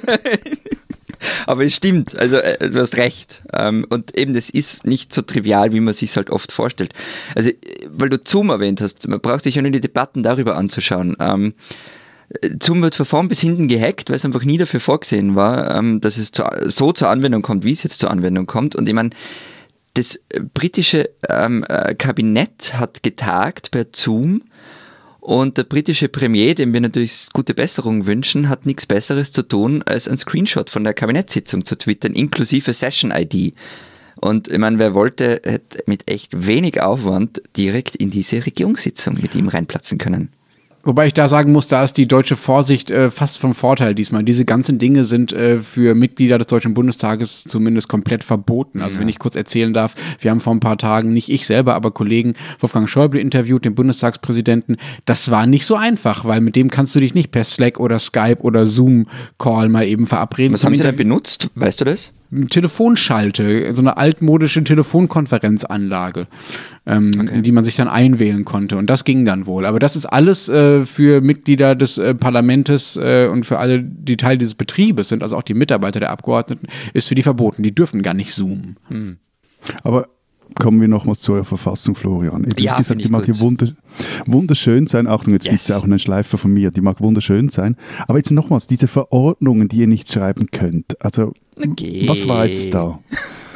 aber es stimmt, also äh, du hast recht. Ähm, und eben, das ist nicht so trivial, wie man sich es halt oft vorstellt. Also, weil du Zoom erwähnt hast, man braucht sich ja nur die Debatten darüber anzuschauen. Ähm, Zoom wird von vorn bis hinten gehackt, weil es einfach nie dafür vorgesehen war, ähm, dass es zu, so zur Anwendung kommt, wie es jetzt zur Anwendung kommt. Und ich meine, das britische ähm, äh, Kabinett hat getagt per Zoom und der britische Premier, dem wir natürlich gute Besserung wünschen, hat nichts Besseres zu tun, als einen Screenshot von der Kabinettssitzung zu twittern, inklusive Session-I D. Und ich meine, wer wollte, hätte mit echt wenig Aufwand direkt in diese Regierungssitzung mit ihm reinplatzen können. Wobei ich da sagen muss, da ist die deutsche Vorsicht äh, fast vom Vorteil diesmal. Diese ganzen Dinge sind äh, für Mitglieder des Deutschen Bundestages zumindest komplett verboten. Also ja. Wenn ich kurz erzählen darf, wir haben vor ein paar Tagen, nicht ich selber, aber Kollegen Wolfgang Schäuble interviewt, den Bundestagspräsidenten. Das war nicht so einfach, weil mit dem kannst du dich nicht per Slack oder Skype oder Zoom-Call mal eben verabreden. Was haben Sie denn benutzt? Weißt du das? Telefonschalte, so eine altmodische Telefonkonferenzanlage, ähm, okay. in die man sich dann einwählen konnte. Und das ging dann wohl. Aber das ist alles äh, für Mitglieder des äh, Parlaments äh, und für alle, die Teil dieses Betriebes sind, also auch die Mitarbeiter der Abgeordneten, ist für die verboten. Die dürfen gar nicht zoomen. Hm. Aber kommen wir nochmals zur Verfassung, Florian. Wie ja, gesagt, die mag hier wundersch- wunderschön sein. Achtung, jetzt yes. gibt es ja auch einen Schleifer von mir. Die mag wunderschön sein. Aber jetzt nochmals, diese Verordnungen, die ihr nicht schreiben könnt. Also, okay. Was war jetzt da?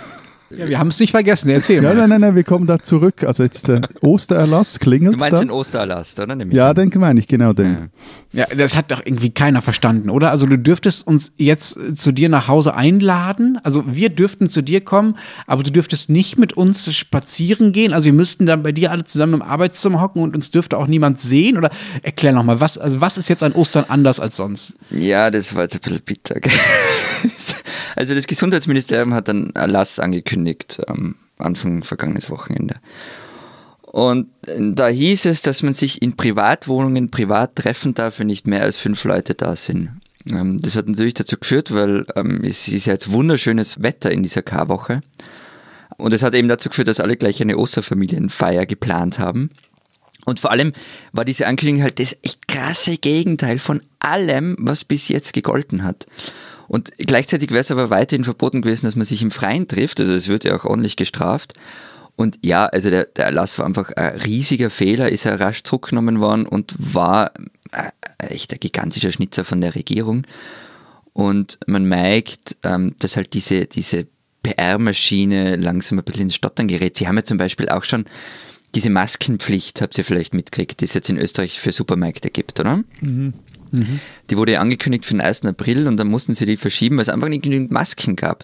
Ja, wir haben es nicht vergessen, erzähl mal. Nein, nein, nein, nein, wir kommen da zurück. Also jetzt der Ostererlass, klingelt Du meinst da? den Ostererlass, oder? Ja, den meine ich, genau den. Ja, das hat doch irgendwie keiner verstanden, oder? Also du dürftest uns jetzt zu dir nach Hause einladen, also wir dürften zu dir kommen, aber du dürftest nicht mit uns spazieren gehen, also wir müssten dann bei dir alle zusammen im Arbeitszimmer hocken und uns dürfte auch niemand sehen, oder erklär nochmal, was, also was ist jetzt an Ostern anders als sonst? Ja, das war jetzt ein bisschen bitter. Gell? Also das Gesundheitsministerium hat einen Erlass angekündigt am Anfang vergangenes Wochenende. Und da hieß es, dass man sich in Privatwohnungen privat treffen darf, wenn nicht mehr als fünf Leute da sind. Das hat natürlich dazu geführt, weil es ist ja jetzt wunderschönes Wetter in dieser Karwoche. Und es hat eben dazu geführt, dass alle gleich eine Osterfamilienfeier geplant haben. Und vor allem war diese Ankündigung halt das echt krasse Gegenteil von allem, was bis jetzt gegolten hat. Und gleichzeitig wäre es aber weiterhin verboten gewesen, dass man sich im Freien trifft. Also es wird ja auch ordentlich gestraft. Und ja, also der, der Erlass war einfach ein riesiger Fehler, ist er rasch zurückgenommen worden und war echt ein gigantischer Schnitzer von der Regierung. Und man merkt, dass halt diese, diese P R-Maschine langsam ein bisschen ins Stottern gerät. Sie haben ja zum Beispiel auch schon diese Maskenpflicht, habt ihr vielleicht mitgekriegt, die es jetzt in Österreich für Supermärkte gibt, oder? Mhm. Mhm. Die wurde ja angekündigt für den ersten April und dann mussten sie die verschieben, weil es einfach nicht genügend Masken gab.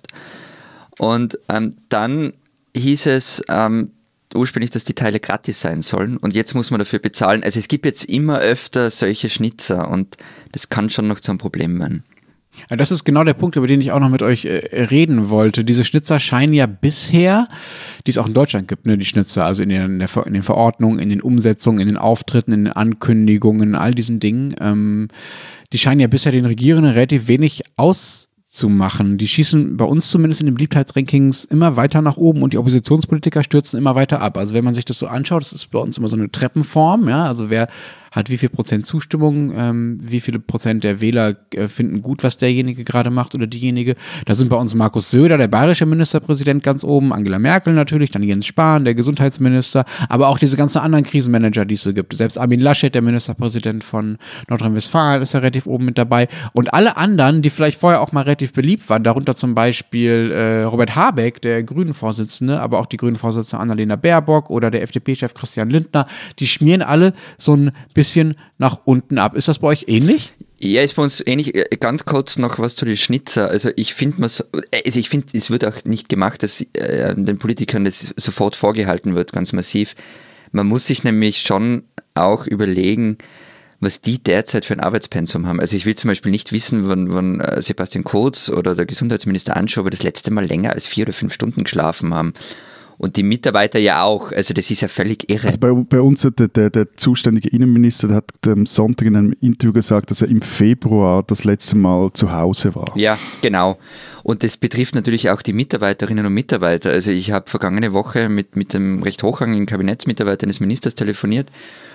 Und ähm, dann hieß es ähm, ursprünglich, dass die Teile gratis sein sollen und jetzt muss man dafür bezahlen. Also es gibt jetzt immer öfter solche Schnitzer und das kann schon noch zu einem Problem werden. Ja, das ist genau der Punkt, über den ich auch noch mit euch äh, reden wollte. Diese Schnitzer scheinen ja bisher, die es auch in Deutschland gibt, ne, die Schnitzer, also in, der, in, der, in den Verordnungen, in den Umsetzungen, in den Auftritten, in den Ankündigungen, all diesen Dingen, ähm, die scheinen ja bisher den Regierenden relativ wenig auszumachen. Die schießen bei uns zumindest in den Beliebtheitsrankings immer weiter nach oben und die Oppositionspolitiker stürzen immer weiter ab. Also wenn man sich das so anschaut, das ist bei uns immer so eine Treppenform, ja, also wer hat wie viel Prozent Zustimmung, ähm, wie viele Prozent der Wähler äh, finden gut, was derjenige gerade macht oder diejenige. Da sind bei uns Markus Söder, der bayerische Ministerpräsident, ganz oben, Angela Merkel natürlich, dann Jens Spahn, der Gesundheitsminister, aber auch diese ganzen anderen Krisenmanager, die es so gibt. Selbst Armin Laschet, der Ministerpräsident von Nordrhein-Westfalen, ist ja relativ oben mit dabei. Und alle anderen, die vielleicht vorher auch mal relativ beliebt waren, darunter zum Beispiel äh, Robert Habeck, der Grünen-Vorsitzende, aber auch die Grünen-Vorsitzende Annalena Baerbock oder der F D P-Chef Christian Lindner, die schmieren alle so ein bisschen nach unten ab. Ist das bei euch ähnlich? Ja, ist bei uns ähnlich. Ganz kurz noch was zu den Schnitzer. Also ich finde, also ich finde, es wird auch nicht gemacht, dass äh, den Politikern das sofort vorgehalten wird, ganz massiv. Man muss sich nämlich schon auch überlegen, was die derzeit für ein Arbeitspensum haben. Also ich will zum Beispiel nicht wissen, wann, wann Sebastian Kurz oder der Gesundheitsminister Anschober das letzte Mal länger als vier oder fünf Stunden geschlafen haben. Und die Mitarbeiter ja auch, also das ist ja völlig irre. Also bei, bei uns, der, der, der zuständige Innenminister der hat am Sonntag in einem Interview gesagt, dass er im Februar das letzte Mal zu Hause war. Ja, genau. Und das betrifft natürlich auch die Mitarbeiterinnen und Mitarbeiter. Also ich habe vergangene Woche mit, mit dem recht hochrangigen Kabinettsmitarbeiter des Ministers telefoniert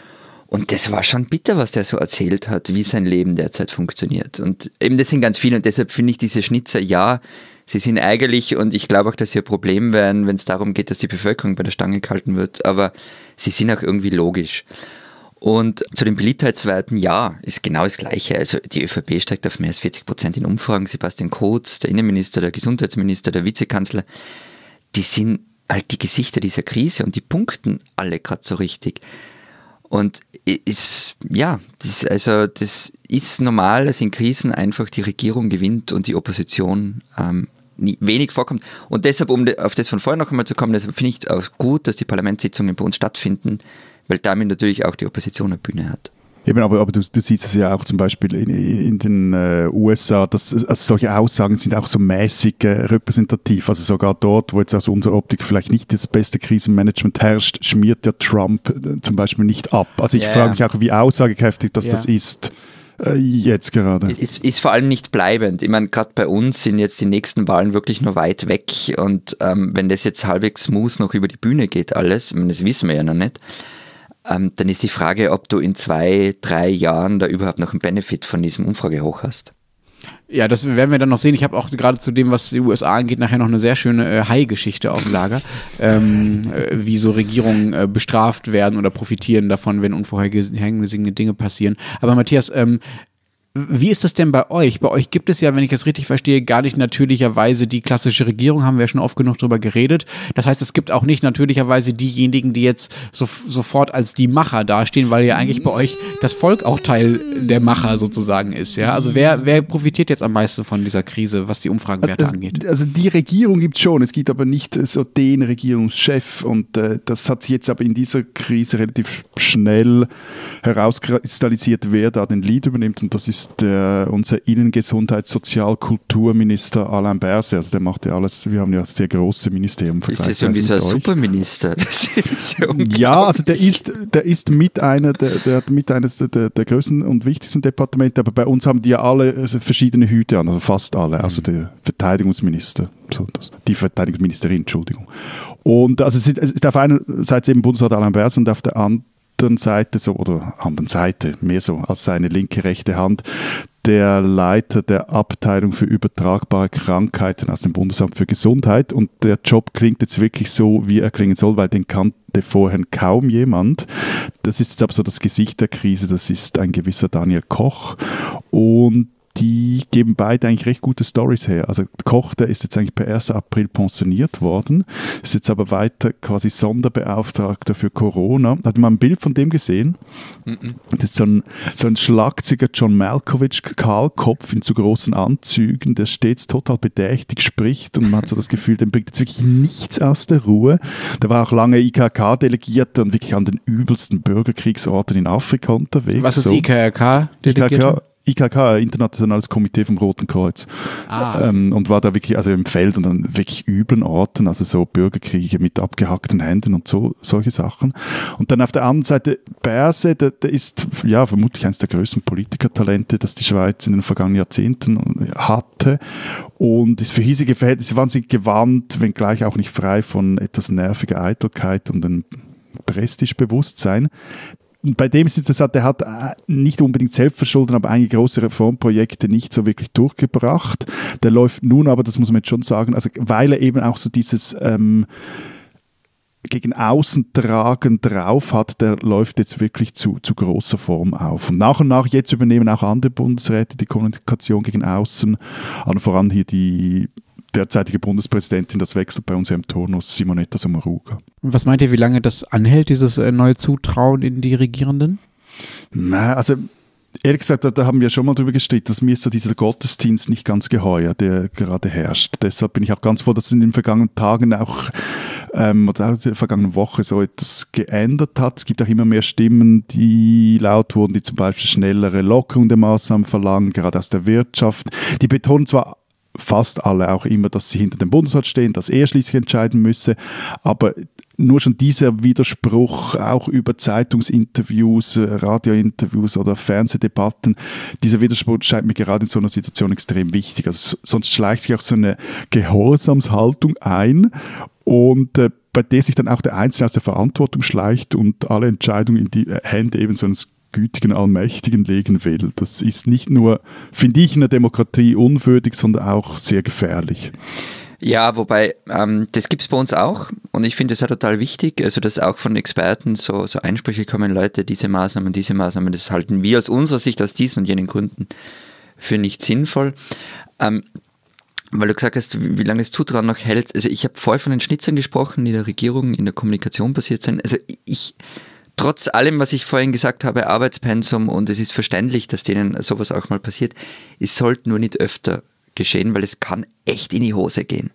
und das war schon bitter, was der so erzählt hat, wie sein Leben derzeit funktioniert. Und eben das sind ganz viele und deshalb finde ich diese Schnitzer, ja, sie sind ärgerlich und ich glaube auch, dass sie ein Problem werden, wenn es darum geht, dass die Bevölkerung bei der Stange gehalten wird, aber sie sind auch irgendwie logisch. Und zu den Beliebtheitswerten, ja, ist genau das Gleiche. Also die ÖVP steigt auf mehr als vierzig Prozent in Umfragen. Sebastian Kurz, der Innenminister, der Gesundheitsminister, der Vizekanzler, die sind halt die Gesichter dieser Krise und die punkten alle gerade so richtig. Und ist, ja, das, also das ist normal, dass in Krisen einfach die Regierung gewinnt und die Opposition ähm, nie, wenig vorkommt. Und deshalb, um auf das von vorher noch einmal zu kommen, deshalb finde ich es auch gut, dass die Parlamentssitzungen bei uns stattfinden, weil damit natürlich auch die Opposition eine Bühne hat. Eben, aber, aber du, du siehst es ja auch zum Beispiel in, in den äh, U S A, dass also solche Aussagen sind auch so mäßig äh, repräsentativ. Also sogar dort, wo jetzt aus unserer Optik vielleicht nicht das beste Krisenmanagement herrscht, schmiert der Trump äh, zum Beispiel nicht ab. Also ich yeah. frage mich auch, wie aussagekräftig das, yeah. das ist äh, jetzt gerade. Es ist, ist vor allem nicht bleibend. Ich meine, gerade bei uns sind jetzt die nächsten Wahlen wirklich nur weit weg und ähm, wenn das jetzt halbwegs smooth noch über die Bühne geht alles, ich meine, das wissen wir ja noch nicht, Ähm, dann ist die Frage, ob du in zwei, drei Jahren da überhaupt noch einen Benefit von diesem Umfragehoch hast. Ja, das werden wir dann noch sehen. Ich habe auch gerade zu dem, was die U S A angeht, nachher noch eine sehr schöne äh, Hai-Geschichte auf dem Lager, ähm, äh, wie so Regierungen äh, bestraft werden oder profitieren davon, wenn unvorhergesehene Dinge passieren. Aber Matthias, ähm, Wie ist das denn bei euch? Bei euch gibt es ja, wenn ich das richtig verstehe, gar nicht natürlicherweise die klassische Regierung, haben wir ja schon oft genug drüber geredet. Das heißt, es gibt auch nicht natürlicherweise diejenigen, die jetzt so, sofort als die Macher dastehen, weil ja eigentlich bei euch das Volk auch Teil der Macher sozusagen ist. Ja? Also wer, wer profitiert jetzt am meisten von dieser Krise, was die Umfragenwerte also, angeht? Also die Regierung gibt es schon, es gibt aber nicht so den Regierungschef und äh, das hat sich jetzt aber in dieser Krise relativ schnell herauskristallisiert, wer da den Lead übernimmt, und das ist der, unser Innengesundheits-, Sozial-, Kulturminister Alain Berset. Also der macht ja alles, wir haben ja sehr große Ministerien. Ist das irgendwie so ein Superminister? Das ist ja, ja, also der ist, der ist mit einer der, der hat mit eines der, der, der größten und wichtigsten Departemente, aber bei uns haben die ja alle also verschiedene Hüte an, also fast alle, also der Verteidigungsminister, so das, die Verteidigungsministerin, Entschuldigung. Und also es ist, es ist auf einer Seite eben Bundesrat Alain Berset und auf der anderen Seite so, oder anderen Seite, mehr so als seine linke, rechte Hand, der Leiter der Abteilung für übertragbare Krankheiten aus dem Bundesamt für Gesundheit. Und der Job klingt jetzt wirklich so, wie er klingen soll, weil den kannte vorher kaum jemand. Das ist jetzt aber so das Gesicht der Krise, das ist ein gewisser Daniel Koch. Und die geben beide eigentlich recht gute Storys her. Also Koch, der ist jetzt eigentlich per ersten April pensioniert worden, ist jetzt aber weiter quasi Sonderbeauftragter für Corona. Hat man ein Bild von dem gesehen? Mm-mm. Das ist so ein, so ein schlagziger John Malkovich, Kahlkopf in zu großen Anzügen, der stets total bedächtig spricht und man hat so das Gefühl, dem bringt jetzt wirklich nichts aus der Ruhe. Der war auch lange I K R K-Delegierter und wirklich an den übelsten Bürgerkriegsorten in Afrika unterwegs. Was ist so. I K R K-Delegierter? I K K, Internationales Komitee vom Roten Kreuz. Ah. Ähm, und war da wirklich also im Feld und an wirklich üblen Orten, also so Bürgerkriege mit abgehackten Händen und so solche Sachen. Und dann auf der anderen Seite Berset, der, der ist ja vermutlich eines der größten Politikertalente, das die Schweiz in den vergangenen Jahrzehnten hatte und ist für hiesige Verhältnisse wahnsinnig gewandt, wenngleich auch nicht frei von etwas nerviger Eitelkeit und einem Prestigebewusstsein. Bei dem ist es interessant, der hat nicht unbedingt selbstverschuldet, aber einige große Reformprojekte nicht so wirklich durchgebracht. Der läuft nun aber, das muss man jetzt schon sagen, also weil er eben auch so dieses ähm, gegen außen tragen drauf hat, der läuft jetzt wirklich zu, zu großer Form auf. Und nach und nach jetzt übernehmen auch andere Bundesräte die Kommunikation gegen außen, allen voran hier die derzeitige Bundespräsidentin, das wechselt bei uns ja im Turnus, Simonetta Sommaruga. Was meint ihr, wie lange das anhält, dieses äh, neue Zutrauen in die Regierenden? Na, also ehrlich gesagt, da, da haben wir schon mal drüber gestritten, dass mir ist so dieser Gottesdienst nicht ganz geheuer, der gerade herrscht. Deshalb bin ich auch ganz froh, dass es in den vergangenen Tagen auch ähm, oder auch in der vergangenen Woche so etwas geändert hat. Es gibt auch immer mehr Stimmen, die laut wurden, die zum Beispiel schnellere Lockerung der Maßnahmen verlangen, gerade aus der Wirtschaft. Die betonen zwar fast alle auch immer, dass sie hinter dem Bundesrat stehen, dass er schließlich entscheiden müsse, aber nur schon dieser Widerspruch auch über Zeitungsinterviews, Radiointerviews oder Fernsehdebatten, dieser Widerspruch scheint mir gerade in so einer Situation extrem wichtig. Also sonst schleicht sich auch so eine Gehorsamshaltung ein und äh, bei der sich dann auch der Einzelne aus der Verantwortung schleicht und alle Entscheidungen in die Hände eben so eines gütigen Allmächtigen legen will. Das ist nicht nur, finde ich, in der Demokratie unwürdig, sondern auch sehr gefährlich. Ja, wobei, ähm, das gibt es bei uns auch und ich finde es auch total wichtig, also dass auch von Experten so, so Einsprüche kommen, Leute, diese Maßnahmen, diese Maßnahmen, das halten wir aus unserer Sicht, aus diesen und jenen Gründen für nicht sinnvoll. Ähm, weil du gesagt hast, wie, wie lange das Zutrauen noch hält. Also ich habe vorher von den Schnitzern gesprochen, die in der Regierung, in der Kommunikation passiert sind. Also ich trotz allem, was ich vorhin gesagt habe, Arbeitspensum und es ist verständlich, dass denen sowas auch mal passiert, es sollte nur nicht öfter geschehen, weil es kann echt in die Hose gehen.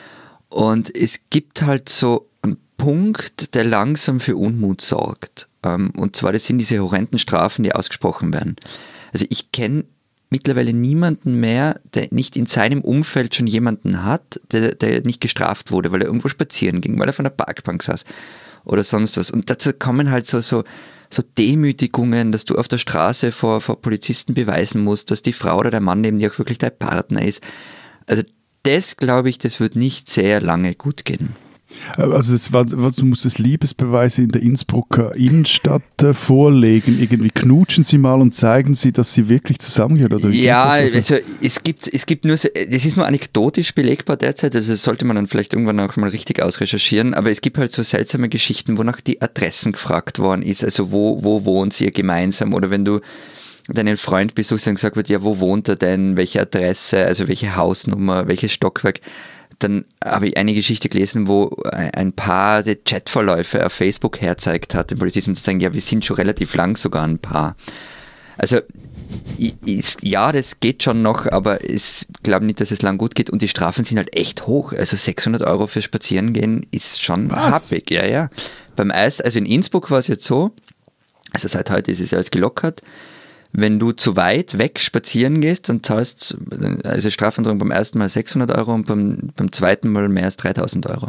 Und es gibt halt so einen Punkt, der langsam für Unmut sorgt. Und zwar, das sind diese horrenden Strafen, die ausgesprochen werden. Also ich kenne mittlerweile niemanden mehr, der nicht in seinem Umfeld schon jemanden hat, der, der nicht gestraft wurde, weil er irgendwo spazieren ging, weil er von der Parkbank saß oder sonst was. Und dazu kommen halt so, so, so Demütigungen, dass du auf der Straße vor, vor Polizisten beweisen musst, dass die Frau oder der Mann neben dir auch wirklich dein Partner ist. Also das, glaube ich, das wird nicht sehr lange gut gehen. Also es war, was muss es Liebesbeweise in der Innsbrucker Innenstadt äh, vorlegen? Irgendwie knutschen Sie mal und zeigen Sie, dass Sie wirklich zusammengehören? Oder ja, also? also es gibt, es gibt nur, das ist nur anekdotisch belegbar derzeit, also das sollte man dann vielleicht irgendwann auch mal richtig ausrecherchieren, aber es gibt halt so seltsame Geschichten, wo nach die Adressen gefragt worden ist, also wo, wo wohnt ihr gemeinsam oder wenn du deinen Freund besuchst und gesagt wird, ja, wo wohnt er denn, welche Adresse, also welche Hausnummer, welches Stockwerk, dann habe ich eine Geschichte gelesen, wo ein Paar die Chatverläufe auf Facebook herzeigt hat, den Polizisten, um zu sagen, ja, wir sind schon relativ lang sogar ein Paar. Also ist, ja, das geht schon noch, aber ich glaube nicht, dass es lang gut geht und die Strafen sind halt echt hoch. Also sechshundert Euro für Spazierengehen ist schon Was? happig. Ja, ja. Beim Eis, also in Innsbruck war es jetzt so, also seit heute ist es ja alles gelockert, wenn du zu weit weg spazieren gehst, dann zahlst also Strafandrohung beim ersten Mal sechshundert Euro und beim, beim zweiten Mal mehr als dreitausend Euro.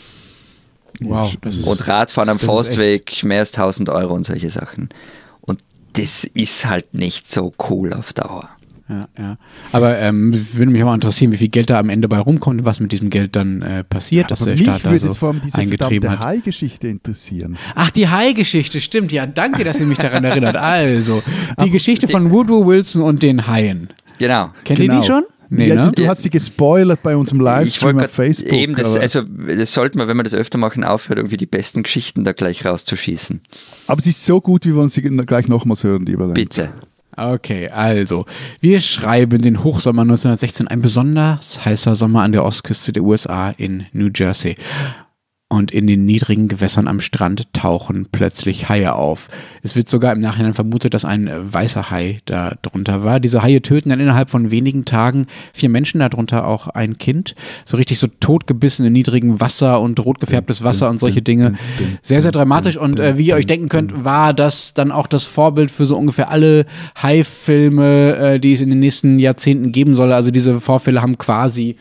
Wow. Das ist, Und Radfahren am das ist Forstweg mehr als tausend Euro und solche Sachen. Und das ist halt nicht so cool auf Dauer. Ja, ja. Aber ähm, würde mich auch mal interessieren, wie viel Geld da am Ende bei rumkommt und was mit diesem Geld dann äh, passiert, dass Aber der mich Staat da würde so jetzt vor allem diese eingetrieben verdammte hat. Hai-Geschichte interessieren. Ach, die Hai-Geschichte, stimmt. Ja, danke, dass ihr mich daran erinnert. Also, die Aber Geschichte die- von Woodrow Wilson und den Haien. Genau. Kennt ihr die schon? Nee, ja, ne? du, du hast sie gespoilert bei unserem Ich Livestream wollte auf Facebook. eben, das, aber, also das sollte man, wenn man das öfter machen, aufhört, irgendwie die besten Geschichten da gleich rauszuschießen. aber sie ist so gut, wir wollen sie gleich nochmals hören, lieber Lenz. Bitte. Okay, also, wir schreiben den Hochsommer neunzehnhundertsechzehn, ein besonders heißer Sommer an der Ostküste der U S A in New Jersey. Und in den niedrigen Gewässern am Strand tauchen plötzlich Haie auf. Es wird sogar im Nachhinein vermutet, dass ein äh, weißer Hai da drunter war. Diese Haie töten dann innerhalb von wenigen Tagen vier Menschen, darunter auch ein Kind. So richtig so totgebissen in niedrigem Wasser und rot gefärbtes Wasser und solche Dinge. Sehr, sehr dramatisch. Und äh, wie ihr euch denken könnt, war das dann auch das Vorbild für so ungefähr alle Hai-Filme, äh, die es in den nächsten Jahrzehnten geben soll. Also diese Vorfälle haben quasi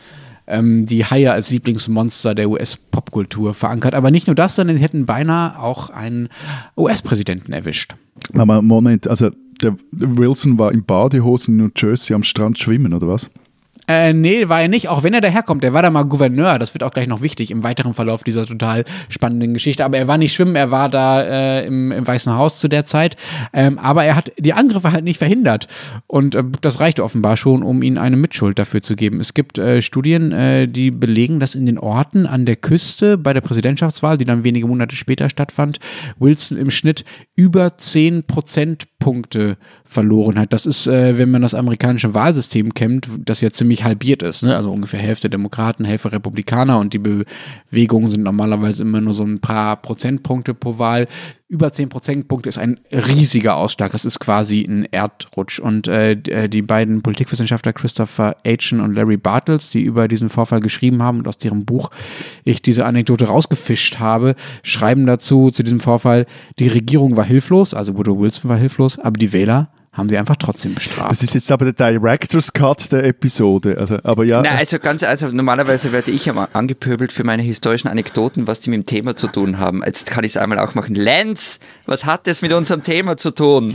die Haie als Lieblingsmonster der U S-Popkultur verankert. Aber nicht nur das, sondern sie hätten beinahe auch einen U S-Präsidenten erwischt. Aber Moment, also der Wilson war in Badehosen in New Jersey am Strand schwimmen, oder was? Äh, nee, war er nicht, auch wenn er daherkommt. Er war da mal Gouverneur, das wird auch gleich noch wichtig im weiteren Verlauf dieser total spannenden Geschichte. Aber er war nicht schwimmen, er war da äh, im, im Weißen Haus zu der Zeit. Ähm, aber er hat die Angriffe halt nicht verhindert. Und äh, das reichte offenbar schon, um ihm eine Mitschuld dafür zu geben. Es gibt äh, Studien, äh, die belegen, dass in den Orten an der Küste bei der Präsidentschaftswahl, die dann wenige Monate später stattfand, Wilson im Schnitt über zehn Prozentpunkte verloren hat. Das ist, äh, wenn man das amerikanische Wahlsystem kennt, das ja ziemlich halbiert ist, ne? Also ungefähr Hälfte Demokraten, Hälfte Republikaner und die Bewegungen sind normalerweise immer nur so ein paar Prozentpunkte pro Wahl. Über zehn Prozentpunkte ist ein riesiger Ausschlag. Das ist quasi ein Erdrutsch. Und äh, die beiden Politikwissenschaftler Christopher Achen und Larry Bartels, die über diesen Vorfall geschrieben haben und aus deren Buch ich diese Anekdote rausgefischt habe, schreiben dazu, zu diesem Vorfall, die Regierung war hilflos, also Woodrow Wilson war hilflos, aber die Wähler haben sie einfach trotzdem bestraft. Das ist jetzt aber der Director's Cut der Episode. Also, aber ja. Na, also ganz, also normalerweise werde ich ja angepöbelt für meine historischen Anekdoten, was die mit dem Thema zu tun haben. Jetzt kann ich es einmal auch machen. Lenz, was hat das mit unserem Thema zu tun?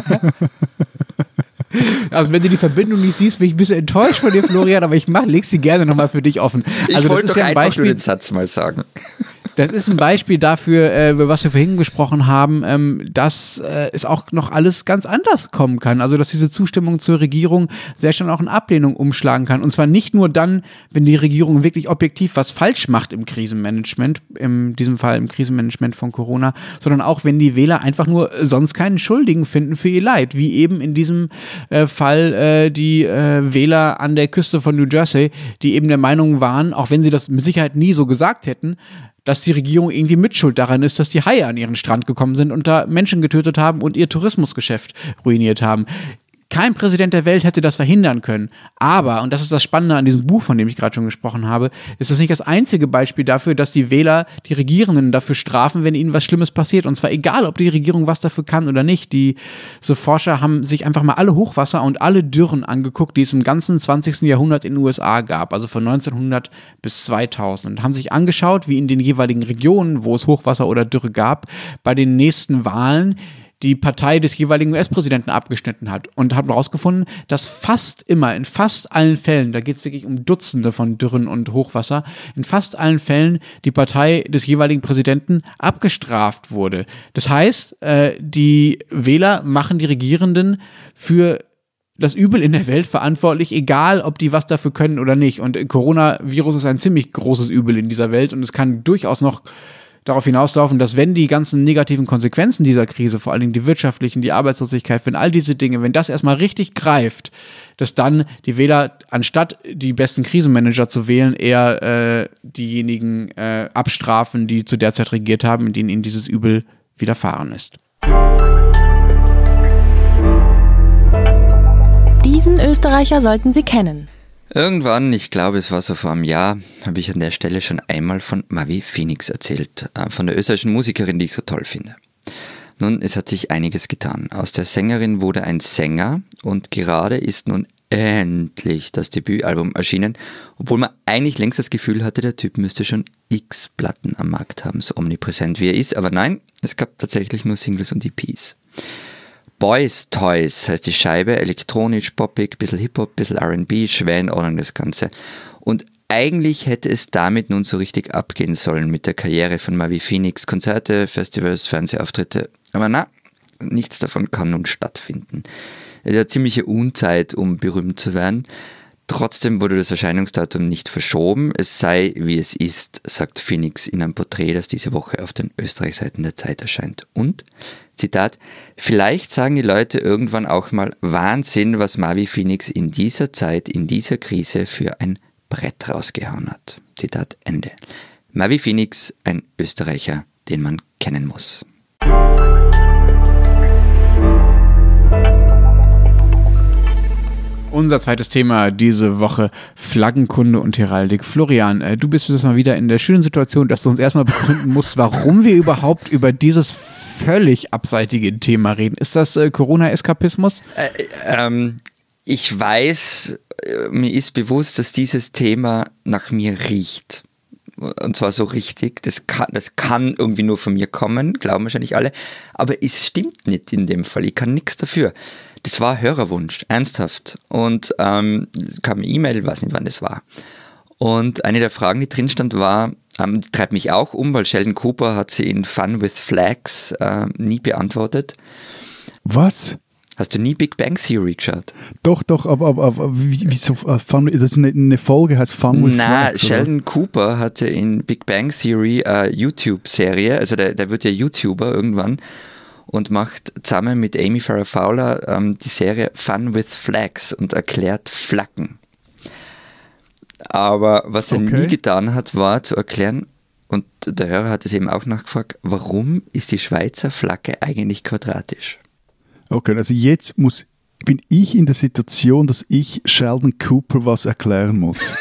Also wenn du die Verbindung nicht siehst, bin ich ein bisschen enttäuscht von dir, Florian, aber ich mach, leg sie gerne nochmal für dich offen. Also ich wollte das ist doch ja ein einfach Beispiel, nur den Satz mal sagen. Das ist ein Beispiel dafür, äh, über was wir vorhin gesprochen haben, ähm, dass äh, es auch noch alles ganz anders kommen kann. Also dass diese Zustimmung zur Regierung sehr schnell auch in Ablehnung umschlagen kann. Und zwar nicht nur dann, wenn die Regierung wirklich objektiv was falsch macht im Krisenmanagement, in diesem Fall im Krisenmanagement von Corona, sondern auch, wenn die Wähler einfach nur sonst keinen Schuldigen finden für ihr Leid. Wie eben in diesem äh, Fall äh, die äh, Wähler an der Küste von New Jersey, die eben der Meinung waren, auch wenn sie das mit Sicherheit nie so gesagt hätten, dass die Regierung irgendwie mitschuld daran ist, dass die Haie an ihren Strand gekommen sind und da Menschen getötet haben und ihr Tourismusgeschäft ruiniert haben. Kein Präsident der Welt hätte das verhindern können. Aber, und das ist das Spannende an diesem Buch, von dem ich gerade schon gesprochen habe, ist das nicht das einzige Beispiel dafür, dass die Wähler die Regierenden dafür strafen, wenn ihnen was Schlimmes passiert. Und zwar egal, ob die Regierung was dafür kann oder nicht. Diese Forscher haben sich einfach mal alle Hochwasser und alle Dürren angeguckt, die es im ganzen zwanzigsten Jahrhundert in den U S A gab, also von neunzehnhundert bis zweitausend. Und haben sich angeschaut, wie in den jeweiligen Regionen, wo es Hochwasser oder Dürre gab, bei den nächsten Wahlen die Partei des jeweiligen U S-Präsidenten abgeschnitten hat und haben herausgefunden, dass fast immer, in fast allen Fällen, da geht es wirklich um Dutzende von Dürren und Hochwasser, in fast allen Fällen die Partei des jeweiligen Präsidenten abgestraft wurde. Das heißt, äh, die Wähler machen die Regierenden für das Übel in der Welt verantwortlich, egal ob die was dafür können oder nicht. Und Coronavirus ist ein ziemlich großes Übel in dieser Welt und es kann durchaus noch darauf hinauslaufen, dass wenn die ganzen negativen Konsequenzen dieser Krise, vor allen Dingen die wirtschaftlichen, die Arbeitslosigkeit, wenn all diese Dinge, wenn das erstmal richtig greift, dass dann die Wähler, anstatt die besten Krisenmanager zu wählen, eher äh, diejenigen äh, abstrafen, die zu der Zeit regiert haben, in denen ihnen dieses Übel widerfahren ist. Diesen Österreicher sollten Sie kennen. Irgendwann, ich glaube, es war so vor einem Jahr, habe ich an der Stelle schon einmal von Mavi Phoenix erzählt, von der österreichischen Musikerin, die ich so toll finde. Nun, es hat sich einiges getan. Aus der Sängerin wurde ein Sänger und gerade ist nun endlich das Debütalbum erschienen, obwohl man eigentlich längst das Gefühl hatte, der Typ müsste schon x Platten am Markt haben, so omnipräsent wie er ist. Aber nein, es gab tatsächlich nur Singles und E Ps. Boys Toys heißt die Scheibe, elektronisch, poppig, bisschen Hip-Hop, bisschen R and B, schwer in Ordnung das Ganze. Und eigentlich hätte es damit nun so richtig abgehen sollen mit der Karriere von Mavi Phoenix. Konzerte, Festivals, Fernsehauftritte. Aber na, nichts davon kann nun stattfinden. Es hat ziemliche Unzeit, um berühmt zu werden. Trotzdem wurde das Erscheinungsdatum nicht verschoben. Es sei, wie es ist, sagt Phoenix in einem Porträt, das diese Woche auf den Österreichseiten der Zeit erscheint. Und, Zitat, vielleicht sagen die Leute irgendwann auch mal Wahnsinn, was Mavi Phoenix in dieser Zeit, in dieser Krise für ein Brett rausgehauen hat. Zitat Ende. Mavi Phoenix, ein Österreicher, den man kennen muss. Unser zweites Thema diese Woche, Flaggenkunde und Heraldik. Florian, äh, du bist jetzt mal wieder in der schönen Situation, dass du uns erstmal begründen musst, warum wir überhaupt über dieses völlig abseitige Thema reden. Ist das äh, Corona-Eskapismus? Äh, ähm, ich weiß, äh, mir ist bewusst, dass dieses Thema nach mir riecht. Und zwar so richtig. Das kann, das kann irgendwie nur von mir kommen, glauben wahrscheinlich alle. Aber es stimmt nicht in dem Fall. Ich kann nichts dafür. Das war Hörerwunsch, ernsthaft. Und ähm, es kam eine E-Mail, weiß nicht, wann das war. Und eine der Fragen, die drin stand, war, ähm, die treibt mich auch um, weil Sheldon Cooper hat sie in Fun with Flags äh, nie beantwortet. Was? Hast du nie Big Bang Theory geschaut? Doch, doch, aber, aber, aber wieso? Fun, das ist eine, eine Folge, heißt Fun with Na, Flags, Sheldon oder? Cooper hatte in Big Bang Theory eine YouTube-Serie, also der, der wird ja YouTuber irgendwann und macht zusammen mit Amy Farrah Fowler ähm, die Serie Fun with Flags und erklärt Flaggen. Aber was er Okay. nie getan hat, war zu erklären, und der Hörer hat es eben auch nachgefragt, warum ist die Schweizer Flagge eigentlich quadratisch? Okay, also jetzt muss, bin ich in der Situation, dass ich Sheldon Cooper was erklären muss.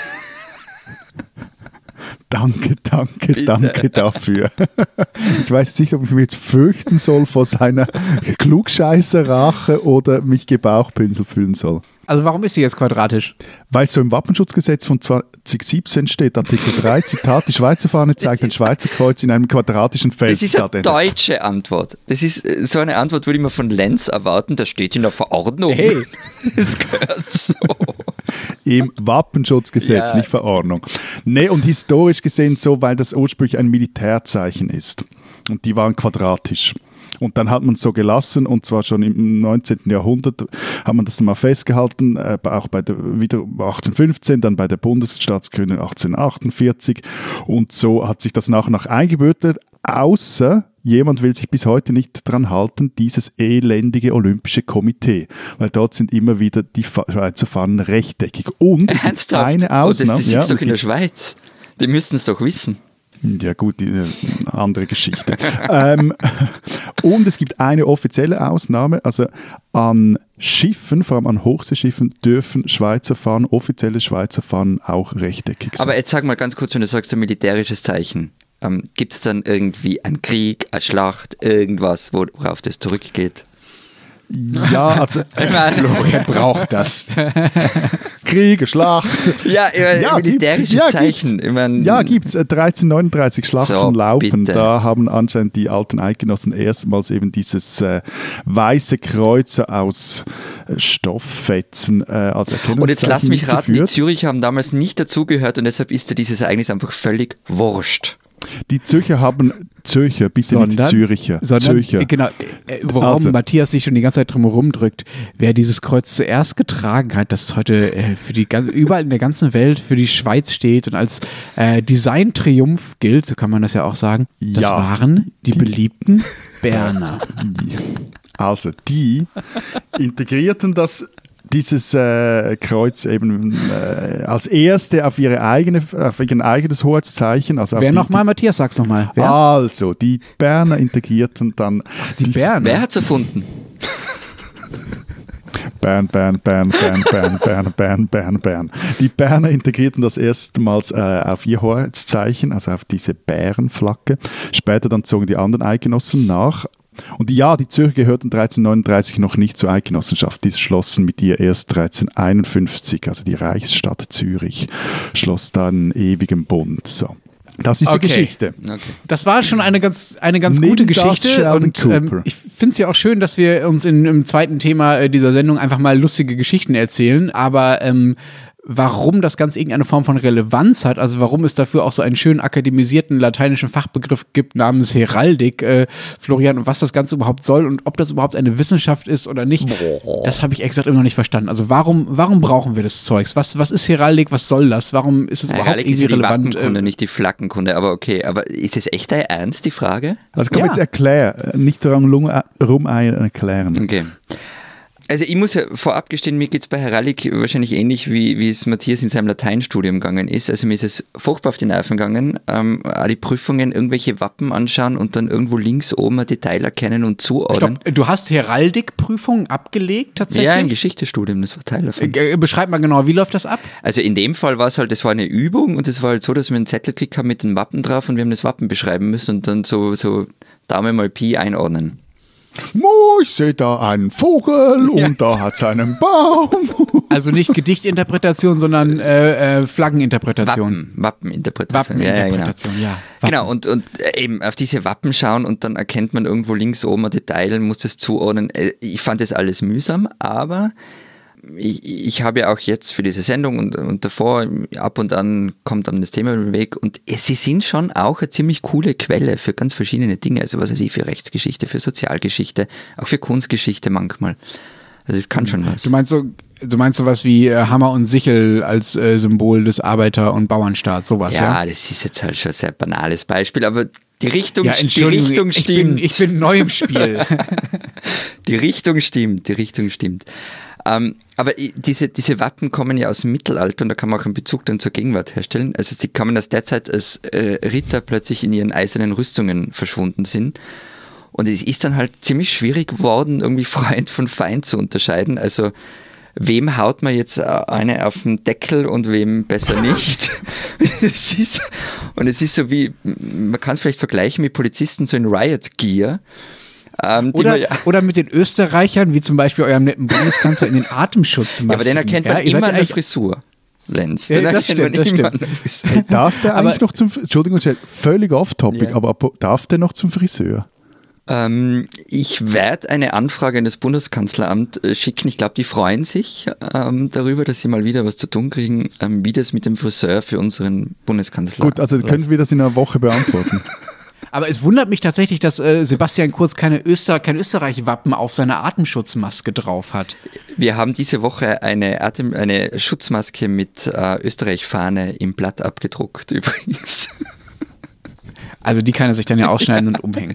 Danke, danke, Bitte. danke dafür. Ich weiß nicht, ob ich mich jetzt fürchten soll vor seiner Klugscheißer-Rache oder mich gebauchpinselt fühlen soll. Also warum ist sie jetzt quadratisch? Weil so im Wapenschutzgesetz von zwanzig siebzehn steht, Artikel drei, Zitat, die Schweizer Fahne zeigt ein Schweizer Kreuz in einem quadratischen Feld. Das ist eine deutsche Antwort. Das ist so eine Antwort, würde ich mir von Lenz erwarten, das steht in der Verordnung. Hey. Das gehört so. Im Wapenschutzgesetz, Ja. nicht Verordnung. Nee, und historisch gesehen so, weil das ursprünglich ein Militärzeichen ist. Und die waren quadratisch. Und dann hat man es so gelassen, und zwar schon im neunzehnten Jahrhundert hat man das mal festgehalten, äh, auch bei der, wieder achtzehnhundertfünfzehn, dann bei der Bundesstaatsgründung achtzehnhundertachtundvierzig, und so hat sich das nach und nach eingebürgert, außer jemand will sich bis heute nicht dran halten, dieses elendige Olympische Komitee, weil dort sind immer wieder die Schweizer Fahnen rechteckig. Und es gibt Ernsthaft? eine Oh, das, Ausnahme. das sitzt ja, doch es in der gibt- Schweiz. Die müssten es doch wissen. Ja gut, die, äh, andere Geschichte. ähm, und es gibt eine offizielle Ausnahme, also an Schiffen, vor allem an Hochseeschiffen, dürfen Schweizer Fahnen, offizielle Schweizer Fahnen auch rechteckig sein. Aber jetzt sag mal ganz kurz, wenn du sagst, ein militärisches Zeichen, ähm, gibt es dann irgendwie einen Krieg, eine Schlacht, irgendwas, worauf das zurückgeht? ja, also Ich meine, Wer braucht das? Kriege, Schlacht. ja, ja, Ja, militärisches gibt's. Ja, Zeichen. gibt's. Ich mein, Ja, gibt's. Äh, dreizehnhundertneununddreißig, Schlacht So, von Laupen. bitte. Da haben anscheinend die alten Eidgenossen erstmals eben dieses äh, weiße Kreuz aus äh, Stofffetzen äh, als Erkennungszeichen Und jetzt lass mich raten, die mitgeführt. Züricher haben damals nicht dazugehört und deshalb ist dir dieses Ereignis einfach völlig wurscht. Die Zürcher haben Zürcher, bitte sondern, nicht Züricher. Sondern, Zürcher. Genau, äh, woraum Also. Matthias sich schon die ganze Zeit drum herum drückt. Wer dieses Kreuz zuerst getragen hat, das heute äh, für die überall in der ganzen Welt für die Schweiz steht und als äh, Design-Triumph gilt, so kann man das ja auch sagen, das Ja. waren die, Die- beliebten Berner. Also, die integrierten das, dieses äh, Kreuz eben äh, als erste auf, ihre eigene, auf ihr eigenes Hoheitszeichen. Also auf Wer die- nochmal, Matthias, sag's nochmal. Wer? Also, die Berner integrierten dann die dieses- Berner? Wer hat's erfunden? Bern, Bern, Bern, Bern, Bern, Bern, Bern, Bern, Bern. Die Berner integrierten das erstmals äh, auf ihr Hoheitszeichen, also auf diese Bärenflagge. Später dann zogen die anderen Eidgenossen nach. Und ja, die Zürcher gehörten dreizehnhundertneununddreißig noch nicht zur Eidgenossenschaft. Die schlossen mit ihr erst dreizehnhunderteinundfünfzig, also die Reichsstadt Zürich, schloss dann einen ewigen Bund. So. Das ist Okay. die Geschichte. Okay. Das war schon eine ganz, eine ganz Nimm gute das, Geschichte Sheldon und ähm, Cooper. ich finde es ja auch schön, dass wir uns in, im zweiten Thema äh, dieser Sendung einfach mal lustige Geschichten erzählen, aber ähm, warum das Ganze irgendeine Form von Relevanz hat, also warum es dafür auch so einen schönen akademisierten lateinischen Fachbegriff gibt namens Heraldik, äh, Florian, und was das Ganze überhaupt soll und ob das überhaupt eine Wissenschaft ist oder nicht, das habe ich exakt immer noch nicht verstanden. Also warum, warum brauchen wir das Zeugs? Was, was ist Heraldik? Was soll das? Warum ist es überhaupt Heraldik ist irgendwie ja die relevant? Wappenkunde, Äh, nicht die Flaggenkunde, aber okay. Aber ist es echt dein Ernst, die Frage? Also komm Ja. jetzt erklär, nicht daran lung- rumeiern, erklären. Okay. Also ich muss ja vorab gestehen, mir geht es bei Heraldik wahrscheinlich ähnlich, wie, wie es Matthias in seinem Lateinstudium gegangen ist. Also mir ist es furchtbar auf die Nerven gegangen, ähm, auch die Prüfungen, irgendwelche Wappen anschauen und dann irgendwo links oben ein Detail erkennen und zuordnen. Stopp, du hast Heraldikprüfungen abgelegt tatsächlich? Ja, im Geschichtestudium, das war Teil davon. Äh, Beschreib mal genau, wie läuft das ab? Also in dem Fall war es halt, das war eine Übung und es war halt so, dass wir einen Zettel gekriegt haben mit den Wappen drauf und wir haben das Wappen beschreiben müssen und dann so, so Daumen mal Pi einordnen. Oh, ich sehe da einen Vogel und da hat es einen Baum. Also nicht Gedichtinterpretation, sondern äh, äh, Flaggeninterpretation. Wappen, Wappeninterpretation. Wappeninterpretation, ja. Ja, ja, genau. Genau, und, und äh, eben auf diese Wappen schauen und dann erkennt man irgendwo links oben ein Detail, muss das zuordnen. Äh, Ich fand das alles mühsam, aber ich, ich habe ja auch jetzt für diese Sendung und, und davor ab und an kommt dann das Thema über den Weg und es, sie sind schon auch eine ziemlich coole Quelle für ganz verschiedene Dinge, also was weiß ich, für Rechtsgeschichte, für Sozialgeschichte, auch für Kunstgeschichte manchmal. Also es kann schon was. Du meinst so, du meinst sowas wie äh, Hammer und Sichel als äh, Symbol des Arbeiter- und Bauernstaats, sowas, ja? Ja, das ist jetzt halt schon ein sehr banales Beispiel, aber die Richtung, Ja, die Entschuldigung, Richtung ich, ich, bin, stimmt. ich bin neu im Spiel. Die Richtung stimmt, die Richtung stimmt. Ähm, aber i- diese, diese Wappen kommen ja aus dem Mittelalter und da kann man auch einen Bezug dann zur Gegenwart herstellen. Also sie kommen aus der Zeit, als äh, Ritter plötzlich in ihren eisernen Rüstungen verschwunden sind. Und es ist dann halt ziemlich schwierig geworden, irgendwie Freund von Feind zu unterscheiden. Also wem haut man jetzt eine auf den Deckel und wem besser nicht? es ist, und es ist so wie, man kann es vielleicht vergleichen mit Polizisten so in Riot Gear. Ähm, die Oder, man ja, oder mit den Österreichern, wie zum Beispiel eurem netten Bundeskanzler in den Atemschutzmasken. ja, aber den erkennt man Ja, ihr immer seid an der eigentlich- Frisur. Lenz. Ja, Den das erkennt man stimmt, das immer stimmt. an der Frisur. Hey, darf der Aber- eigentlich noch zum, Entschuldigung, völlig off-topic, Ja. aber darf der noch zum Friseur? Ähm, ich werde eine Anfrage an das Bundeskanzleramt äh, schicken. Ich glaube, die freuen sich ähm, darüber, dass sie mal wieder was zu tun kriegen, ähm, wie das mit dem Friseur für unseren Bundeskanzler. Gut, also können wir das in einer Woche beantworten. Aber es wundert mich tatsächlich, dass äh, Sebastian Kurz keine Öster, kein Österreich-Wappen auf seiner Atemschutzmaske drauf hat. Wir haben diese Woche eine, Atem, eine Schutzmaske mit äh, Österreich-Fahne im Blatt abgedruckt übrigens. Also die kann er sich dann ja ausschneiden und umhängen.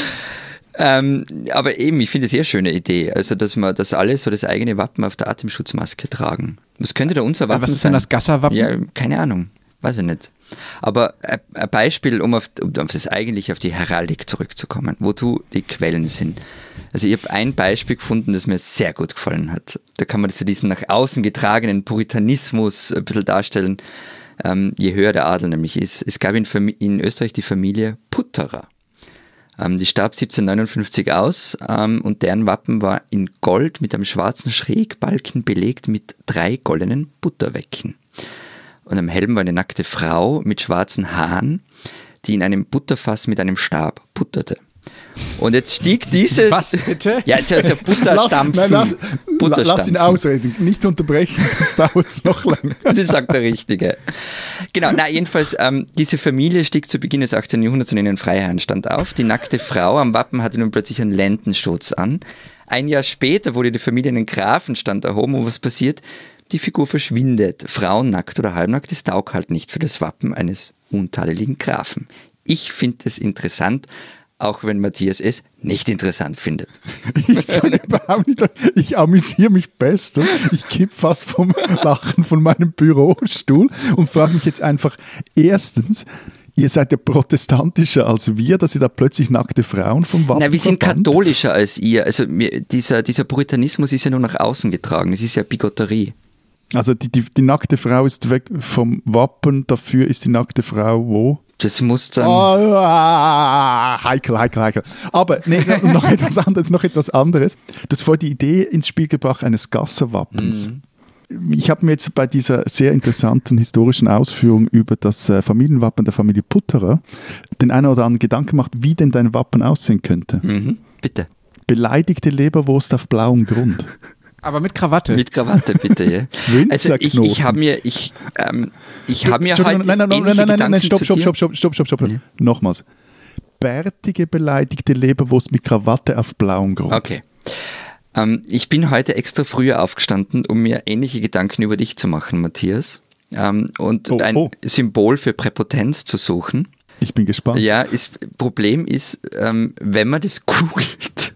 Ähm, aber eben, ich finde es eine sehr schöne Idee, also dass wir das alle so das eigene Wappen auf der Atemschutzmaske tragen. Was könnte da unser Wappen sein? Was ist denn das Gasser-Wappen? Ja, keine Ahnung, weiß ich nicht. Aber ein ein Beispiel, um auf, um auf das eigentlich auf die Heraldik zurückzukommen, wozu die Quellen sind. Also ich habe ein Beispiel gefunden, das mir sehr gut gefallen hat. Da kann man so diesen nach außen getragenen Puritanismus ein bisschen darstellen, ähm, je höher der Adel nämlich ist. Es gab in, Fam- in Österreich die Familie Putterer. Ähm, die starb siebzehnhundertneunundfünfzig aus ähm, und deren Wappen war in Gold mit einem schwarzen Schrägbalken belegt mit drei goldenen Butterwecken. Und am Helm war eine nackte Frau mit schwarzen Haaren, die in einem Butterfass mit einem Stab butterte. Und jetzt stieg dieses... Was bitte? Ja, jetzt ist der Butterstampfen. Lass, nein, lass, Butterstampfen. lass ihn ausreden. Nicht unterbrechen, sonst dauert es noch länger. Das sagt der Richtige. Genau, na jedenfalls, ähm, diese Familie stieg zu Beginn des achtzehnten Jahrhunderts in einen Freiherrenstand auf. Die nackte Frau am Wappen hatte nun plötzlich einen Lendenschutz an. Ein Jahr später wurde die Familie in den Grafenstand erhoben und was passiert? Die Figur verschwindet. Frauen nackt oder halbnackt, das taugt halt nicht für das Wappen eines untadeligen Grafen. Ich finde es interessant, auch wenn Matthias es nicht interessant findet. Ich sage überhaupt nicht, ich amüsiere mich bestens. Ich kipp fast vom Lachen von meinem Bürostuhl und frage mich jetzt einfach, erstens, ihr seid ja protestantischer als wir, dass ihr da plötzlich nackte Frauen vom Wappen Nein, wir sind verbannt? katholischer als ihr. Also mir, dieser, dieser Puritanismus ist ja nur nach außen getragen. Es ist ja Bigotterie. Also die, die, die nackte Frau ist weg vom Wappen, dafür ist die nackte Frau wo? Das muss dann... Oh, ah, heikel, heikel, heikel. Aber nee, noch etwas anderes, noch etwas anderes. Du hast vorhin die Idee ins Spiel gebracht eines Gasserwappens. Mhm. Ich habe mir jetzt bei dieser sehr interessanten historischen Ausführung über das äh, Familienwappen der Familie Putterer den einen oder anderen Gedanken gemacht, wie denn dein Wappen aussehen könnte. Mhm. Bitte. Beleidigte Leberwurst auf blauem Grund. Aber mit Krawatte. Mit Krawatte, bitte, ja. Also ich, ich habe mir, ich, ähm, ich habe mir heute nein, nein, nein, nein, nein, nein, nein, stopp, stopp, stopp, stopp, stopp, stopp, stopp, stopp. Ja. Nochmals. Bärtige beleidigte Leberwurst mit Krawatte auf blauem Grund. Okay. Ähm, ich bin heute extra früher aufgestanden, um mir ähnliche Gedanken über dich zu machen, Matthias. Ähm, und Oh, ein oh. Symbol für Präpotenz zu suchen. Ich bin gespannt. Ja, das Problem ist, ähm, wenn man das googelt,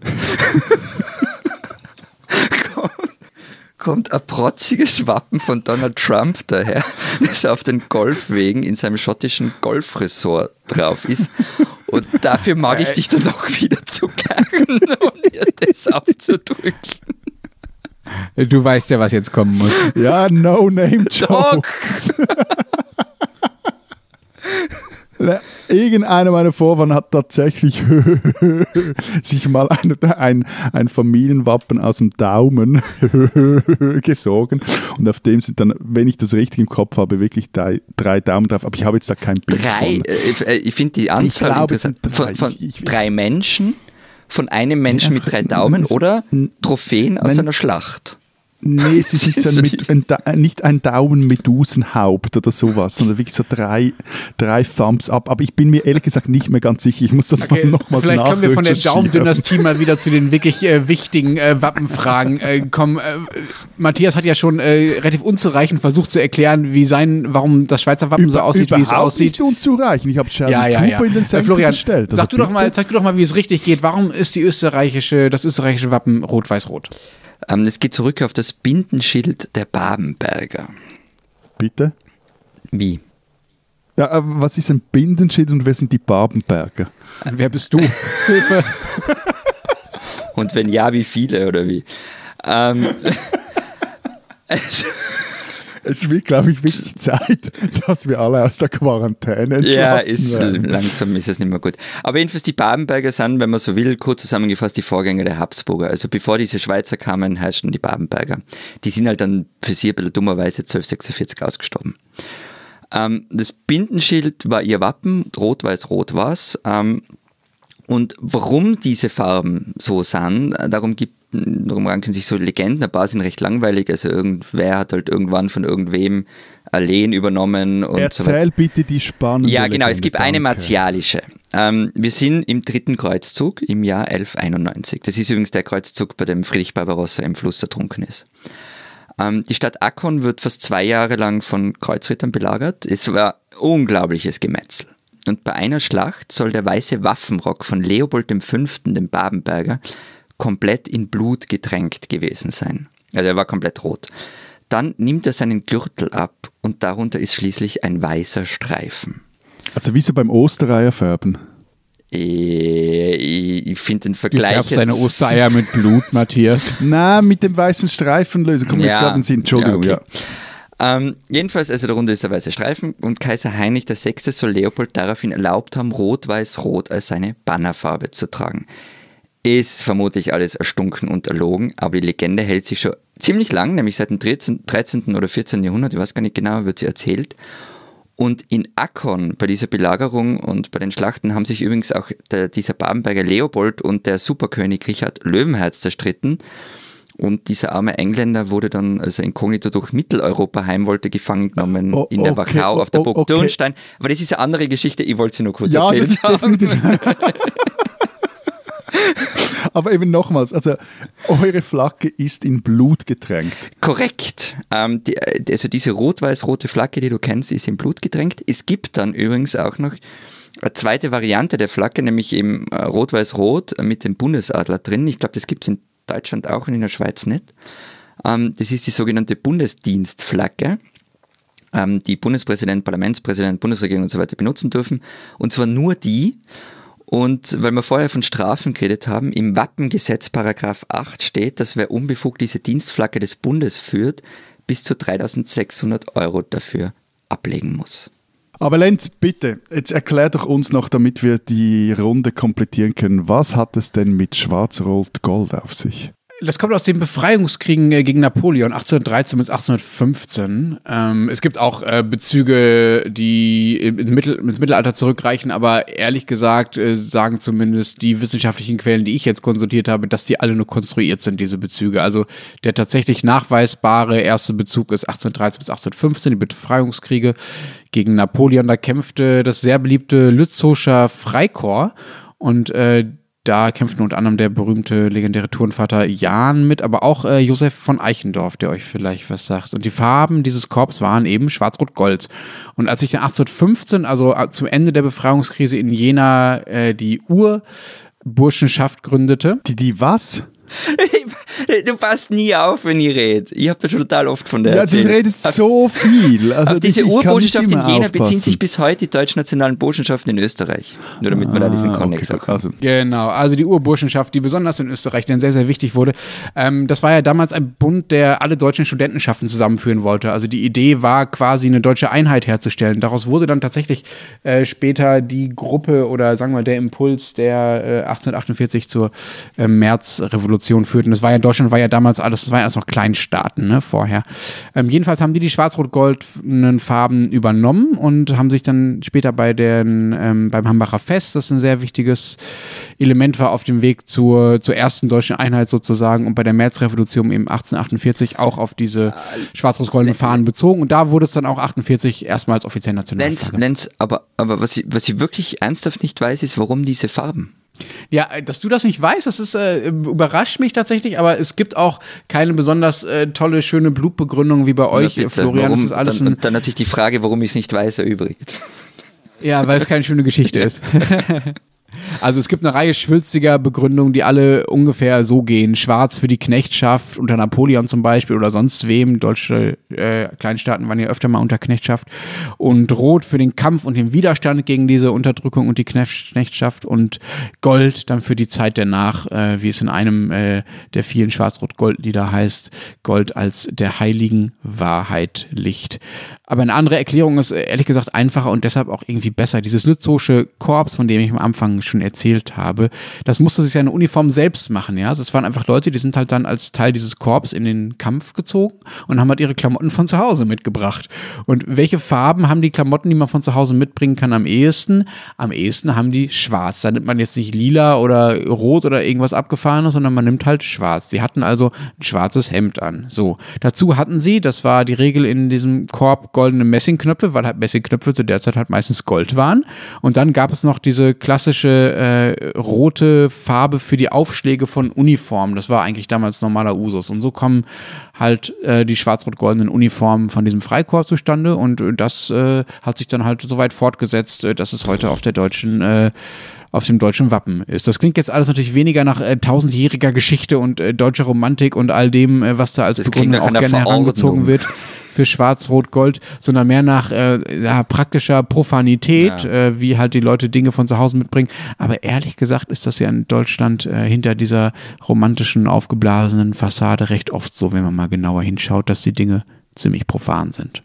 kommt, kommt ein protziges Wappen von Donald Trump daher, das auf den Golfwegen in seinem schottischen Golfresort drauf ist. Und dafür mag ich dich dann auch wieder zu gern, um dir das aufzudrücken. Du weißt ja, was jetzt kommen muss. Ja, No-Name-Jokes. Irgendeiner meiner Vorfahren hat tatsächlich sich mal ein, ein, ein Familienwappen aus dem Daumen gesogen und auf dem sind dann, wenn ich das richtig im Kopf habe, wirklich drei, drei Daumen drauf, aber ich habe jetzt da kein Bild Drei, von. äh, ich finde die Anzahl Ich glaube, es interessant. sind drei. Von, von Ich- ich- drei Menschen, von einem Menschen mit drei einfach- Daumen es- oder Trophäen aus Nein. einer Schlacht. Nee, es ist nicht, so ein, mit, ein, Da- nicht ein Daumen-Medusenhaupt oder sowas, sondern wirklich so drei, drei Thumbs up. Aber ich bin mir ehrlich gesagt nicht mehr ganz sicher. Ich muss das Okay, mal nochmals vielleicht können wir von der nachrecherchieren. Daumendynastie mal wieder zu den wirklich äh, wichtigen äh, Wappenfragen äh, kommen. Äh, Matthias hat ja schon äh, relativ unzureichend versucht zu erklären, wie sein, warum das Schweizer Wappen so Über- aussieht, wie es überhaupt aussieht. nicht unzureichend. Ich habe Sheldon Ja, ja, Cooper ja. in den Äh, Senkel Florian, gestellt. Also sag du doch mal, bitte. zeig du doch mal, wie es richtig geht. Warum ist die österreichische, das österreichische Wappen rot-weiß-rot? Ähm, es geht zurück auf das Bindenschild der Babenberger. Bitte? Wie? Ja, aber was ist ein Bindenschild und wer sind die Babenberger? Wer bist du? Hilfe. Und wenn ja, wie viele oder wie? Ähm, also, Es wird, glaube ich, wirklich Zeit, dass wir alle aus der Quarantäne entlassen ja, ist, werden. langsam ist es nicht mehr gut. Aber jedenfalls die Babenberger sind, wenn man so will, kurz zusammengefasst die Vorgänger der Habsburger. Also bevor diese Schweizer kamen, herrschten die Babenberger. Die sind halt dann für sie ein bisschen dummerweise zwölfhundertsechsundvierzig ausgestorben. Ähm, das Bindenschild war ihr Wappen, rot-weiß-rot war es. Ähm, und warum diese Farben so sind, darum gibt Darum ranken sich so Legenden, ein paar sind recht langweilig, also irgendwer hat halt irgendwann von irgendwem ein Lehen übernommen und so weiter. Erzähl bitte die spannende Ja, genau, es Legende, gibt eine danke. martialische. Ähm, wir sind im dritten Kreuzzug im Jahr elf einundneunzig. Das ist übrigens der Kreuzzug, bei dem Friedrich Barbarossa im Fluss ertrunken ist. Ähm, die Stadt Akkon wird fast zwei Jahre lang von Kreuzrittern belagert. Es war unglaubliches Gemetzel. Und bei einer Schlacht soll der weiße Waffenrock von Leopold der Fünfte., dem Babenberger, komplett in Blut getränkt gewesen sein. Also er war komplett rot. Dann nimmt er seinen Gürtel ab und darunter ist schließlich ein weißer Streifen. Also wie so beim Ostereier färben. Äh, Ich, ich finde den Du Vergleich färbst deine jetzt- Ostereier mit Blut, Matthias. Na, mit dem weißen Streifen lösen. Komm, jetzt Ja, gerade in den Sinn. Entschuldigung, ja, ja. okay. Ähm, jedenfalls, also darunter ist der weiße Streifen und Kaiser Heinrich der Sechste soll Leopold daraufhin erlaubt haben, Rot-Weiß-Rot als seine Bannerfarbe zu tragen. Ist vermutlich alles erstunken und erlogen, aber die Legende hält sich schon ziemlich lang, nämlich seit dem dreizehnten oder vierzehnten Jahrhundert, ich weiß gar nicht genau, wird sie erzählt. Und in Akkon, bei dieser Belagerung und bei den Schlachten, haben sich übrigens auch der, dieser Babenberger Leopold und der Superkönig Richard Löwenherz zerstritten. Und dieser arme Engländer wurde dann, als er inkognito durch Mitteleuropa heim wollte, gefangen genommen oh, in der okay, Wachau auf der oh, Burg okay. Dürnstein. Aber das ist eine andere Geschichte, ich wollte sie nur kurz ja, erzählen. Das ist definitiv. Aber eben nochmals, also eure Flagge ist in Blut getränkt. Korrekt. Ähm, die, also diese rot-weiß-rote Flagge, die du kennst, ist in Blut getränkt. Es gibt dann übrigens auch noch eine zweite Variante der Flagge, nämlich eben rot-weiß-rot mit dem Bundesadler drin. Ich glaube, das gibt es in Deutschland auch und in der Schweiz nicht. Ähm, das ist die sogenannte Bundesdienstflagge, ähm, die Bundespräsident, Parlamentspräsident, Bundesregierung und so weiter benutzen dürfen. Und zwar nur die. Und weil wir vorher von Strafen geredet haben, im Wappengesetz Paragraph acht steht, dass wer unbefugt diese Dienstflagge des Bundes führt, bis zu dreitausendsechshundert Euro dafür ablegen muss. Aber Lenz, bitte, jetzt erklär doch uns noch, damit wir die Runde komplettieren können, was hat es denn mit Schwarz-Rot-Gold auf sich? Das kommt aus den Befreiungskriegen gegen Napoleon achtzehnhundertdreizehn bis achtzehnhundertfünfzehn. Ähm, es gibt auch äh, Bezüge, die in Mittel, ins Mittelalter zurückreichen, aber ehrlich gesagt äh, sagen zumindest die wissenschaftlichen Quellen, die ich jetzt konsultiert habe, dass die alle nur konstruiert sind, diese Bezüge. Also der tatsächlich nachweisbare erste Bezug ist achtzehnhundertdreizehn bis achtzehnhundertfünfzehn, die Befreiungskriege gegen Napoleon. Da kämpfte das sehr beliebte Lützowscher Freikorps und äh, da kämpften unter anderem der berühmte, legendäre Turnvater Jan mit, aber auch äh, Josef von Eichendorff, der euch vielleicht was sagt. Und die Farben dieses Korps waren eben Schwarz-Rot-Gold. Und als sich dann achtzehnhundertfünfzehn, also zum Ende der Befreiungskrise in Jena, äh, die Urburschenschaft gründete. Die, die was? Du passt nie auf, wenn ich rede. Ich habe da schon total oft von der Ja, erzählt. du redest auf, so viel. Also auf diese ich, ich Urburschenschaft in Jena beziehen aufpassen. sich bis heute die deutsch-nationalen Burschenschaften in Österreich. Nur damit man da diesen Ah, Konnex okay, hat. also. Genau, also die Urburschenschaft, die besonders in Österreich dann sehr, sehr wichtig wurde. Ähm, das war ja damals ein Bund, der alle deutschen Studentenschaften zusammenführen wollte. Also die Idee war quasi eine deutsche Einheit herzustellen. Daraus wurde dann tatsächlich äh, später die Gruppe oder sagen wir mal der Impuls, der äh, achtzehnhundertachtundvierzig zur äh, Märzrevolution führte. Und das war ja, Deutschland war ja damals alles, das waren erst noch Kleinstaaten, ne, vorher. Ähm, jedenfalls haben die die schwarz-rot-goldenen Farben übernommen und haben sich dann später bei den, ähm, beim Hambacher Fest, das ein sehr wichtiges Element war auf dem Weg zur, zur ersten deutschen Einheit sozusagen und bei der Märzrevolution eben achtzehnhundertachtundvierzig auch auf diese schwarz-rot-goldenen Fahnen bezogen und da wurde es dann auch achtundvierzig erstmals offiziell Nationalflagge. Lenz, aber, aber was, ich, was ich wirklich ernsthaft nicht weiß, ist, warum diese Farben? Ja, dass du das nicht weißt, das ist, äh, überrascht mich tatsächlich, aber es gibt auch keine besonders äh, tolle, schöne Blutbegründung wie bei euch, bitte, Florian. warum, Das ist alles dann, ein, und dann hat sich die Frage, warum ich es nicht weiß, erübrigt. ja, weil es keine schöne Geschichte ist. Also es gibt eine Reihe schwülstiger Begründungen, die alle ungefähr so gehen. Schwarz für die Knechtschaft unter Napoleon zum Beispiel oder sonst wem. Deutsche äh, Kleinstaaten waren ja öfter mal unter Knechtschaft. Und Rot für den Kampf und den Widerstand gegen diese Unterdrückung und die Knechtschaft. Und Gold dann für die Zeit danach, äh, wie es in einem äh, der vielen Schwarz-Rot-Gold-Lieder heißt, Gold als der heiligen Wahrheit Licht. Aber eine andere Erklärung ist ehrlich gesagt einfacher und deshalb auch irgendwie besser. Dieses Lützowsche Korps, von dem ich am Anfang schon erzählt habe, das musste sich seine Uniform selbst machen. Ja? Also es waren einfach Leute, die sind halt dann als Teil dieses Korps in den Kampf gezogen und haben halt ihre Klamotten von zu Hause mitgebracht. Und welche Farben haben die Klamotten, die man von zu Hause mitbringen kann, am ehesten? Am ehesten haben die schwarz. Da nimmt man jetzt nicht lila oder rot oder irgendwas Abgefahrenes, sondern man nimmt halt schwarz. Die hatten also ein schwarzes Hemd an. So. Dazu hatten sie, das war die Regel in diesem Korb, goldene Messingknöpfe, weil halt Messingknöpfe zu der Zeit halt meistens Gold waren. Und dann gab es noch diese klassische äh, rote Farbe für die Aufschläge von Uniformen. Das war eigentlich damals normaler Usus. Und so kommen halt äh, die schwarz-rot-goldenen Uniformen von diesem Freikorps zustande. Und äh, das äh, hat sich dann halt so weit fortgesetzt, äh, dass es heute auf der deutschen äh, auf dem deutschen Wappen ist. Das klingt jetzt alles natürlich weniger nach äh, tausendjähriger Geschichte und äh, deutscher Romantik und all dem, äh, was da als Das Begründung auch gerne herangezogen wird für Schwarz-Rot-Gold, sondern mehr nach äh, ja, praktischer Profanität, ja. äh, wie halt die Leute Dinge von zu Hause mitbringen. Aber ehrlich gesagt ist das ja in Deutschland äh, hinter dieser romantischen, aufgeblasenen Fassade recht oft so, wenn man mal genauer hinschaut, dass die Dinge ziemlich profan sind.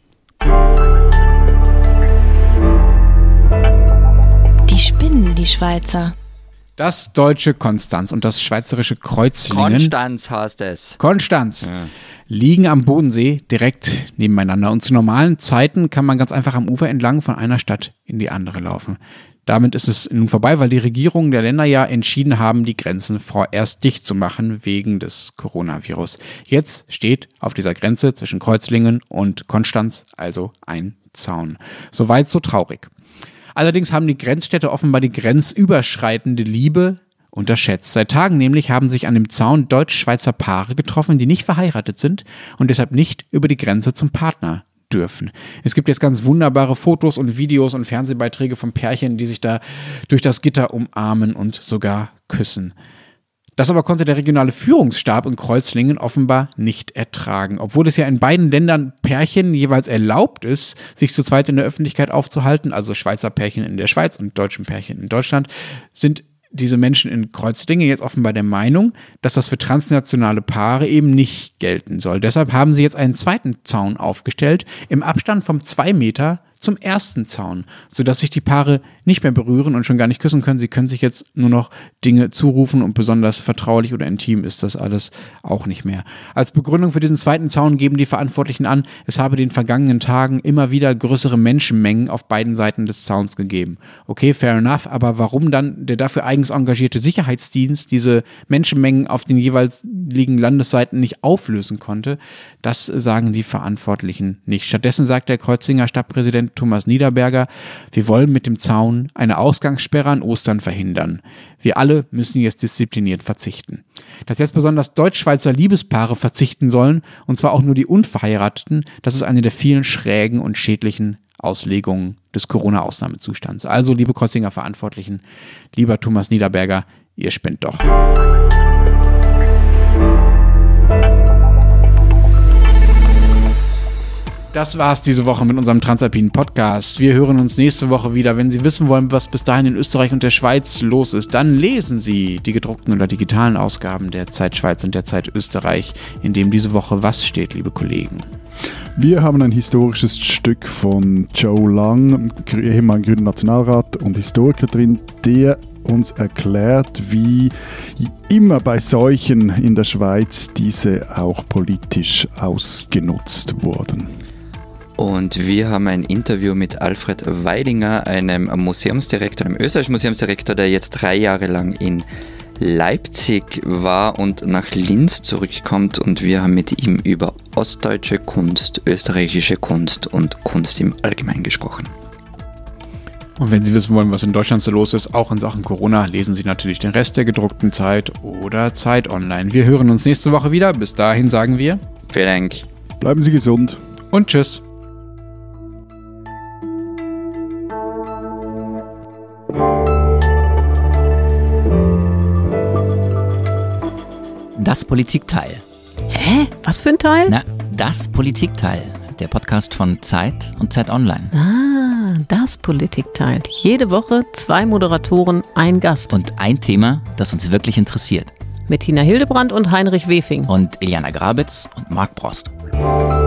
Die spinnen, die Schweizer. Das deutsche Konstanz und das schweizerische Kreuzlingen. Konstanz heißt es. Konstanz. Ja. liegen am Bodensee direkt nebeneinander. Und zu normalen Zeiten kann man ganz einfach am Ufer entlang von einer Stadt in die andere laufen. Damit ist es nun vorbei, weil die Regierungen der Länder ja entschieden haben, die Grenzen vorerst dicht zu machen wegen des Coronavirus. Jetzt steht auf dieser Grenze zwischen Kreuzlingen und Konstanz also ein Zaun. Soweit so traurig. Allerdings haben die Grenzstädte offenbar die grenzüberschreitende Liebe unterschätzt. Seit Tagen nämlich haben sich an dem Zaun deutsch-schweizer Paare getroffen, die nicht verheiratet sind und deshalb nicht über die Grenze zum Partner dürfen. Es gibt jetzt ganz wunderbare Fotos und Videos und Fernsehbeiträge von Pärchen, die sich da durch das Gitter umarmen und sogar küssen. Das aber konnte der regionale Führungsstab in Kreuzlingen offenbar nicht ertragen. Obwohl es ja in beiden Ländern Pärchen jeweils erlaubt ist, sich zu zweit in der Öffentlichkeit aufzuhalten, also Schweizer Pärchen in der Schweiz und deutschen Pärchen in Deutschland, sind diese Menschen in Kreuzlingen jetzt offenbar der Meinung, dass das für transnationale Paare eben nicht gelten soll. Deshalb haben sie jetzt einen zweiten Zaun aufgestellt, im Abstand von zwei Meter zum ersten Zaun, sodass sich die Paare nicht mehr berühren und schon gar nicht küssen können. Sie können sich jetzt nur noch Dinge zurufen und besonders vertraulich oder intim ist das alles auch nicht mehr. Als Begründung für diesen zweiten Zaun geben die Verantwortlichen an, es habe den vergangenen Tagen immer wieder größere Menschenmengen auf beiden Seiten des Zauns gegeben. Okay, fair enough, aber warum dann der dafür eigens engagierte Sicherheitsdienst diese Menschenmengen auf den jeweils liegenden Landesseiten nicht auflösen konnte, das sagen die Verantwortlichen nicht. Stattdessen sagt der Kreuzlinger Stadtpräsident Thomas Niederberger, wir wollen mit dem Zaun eine Ausgangssperre an Ostern verhindern. Wir alle müssen jetzt diszipliniert verzichten. Dass jetzt besonders deutsch-schweizer Liebespaare verzichten sollen, und zwar auch nur die Unverheirateten, das ist eine der vielen schrägen und schädlichen Auslegungen des Corona-Ausnahmezustands. Also, liebe Kreuzlinger Verantwortlichen, lieber Thomas Niederberger, ihr spinnt doch. Das war's diese Woche mit unserem Transalpinen Podcast. Wir hören uns nächste Woche wieder. Wenn Sie wissen wollen, was bis dahin in Österreich und der Schweiz los ist, dann lesen Sie die gedruckten oder digitalen Ausgaben der Zeit Schweiz und der Zeit Österreich, in dem diese Woche was steht, liebe Kollegen. Wir haben ein historisches Stück von Joe Lang, ehemaliger Grüner Nationalrat und Historiker drin, der uns erklärt, wie immer bei Seuchen in der Schweiz diese auch politisch ausgenutzt wurden. Und wir haben ein Interview mit Alfred Weidinger, einem Museumsdirektor, einem österreichischen Museumsdirektor, der jetzt drei Jahre lang in Leipzig war und nach Linz zurückkommt. Und wir haben mit ihm über ostdeutsche Kunst, österreichische Kunst und Kunst im Allgemeinen gesprochen. Und wenn Sie wissen wollen, was in Deutschland so los ist, auch in Sachen Corona, lesen Sie natürlich den Rest der gedruckten Zeit oder Zeit Online. Wir hören uns nächste Woche wieder. Bis dahin sagen wir Vielen Dank. Bleiben Sie gesund. Und tschüss. Das Politikteil. Hä? Was für ein Teil? Na, das Politikteil. Der Podcast von Zeit und Zeit Online. Ah, das Politikteil. Jede Woche zwei Moderatoren, ein Gast. Und ein Thema, das uns wirklich interessiert. Mit Tina Hildebrandt und Heinrich Wefing. Und Iliana Grabitz und Marc Brost.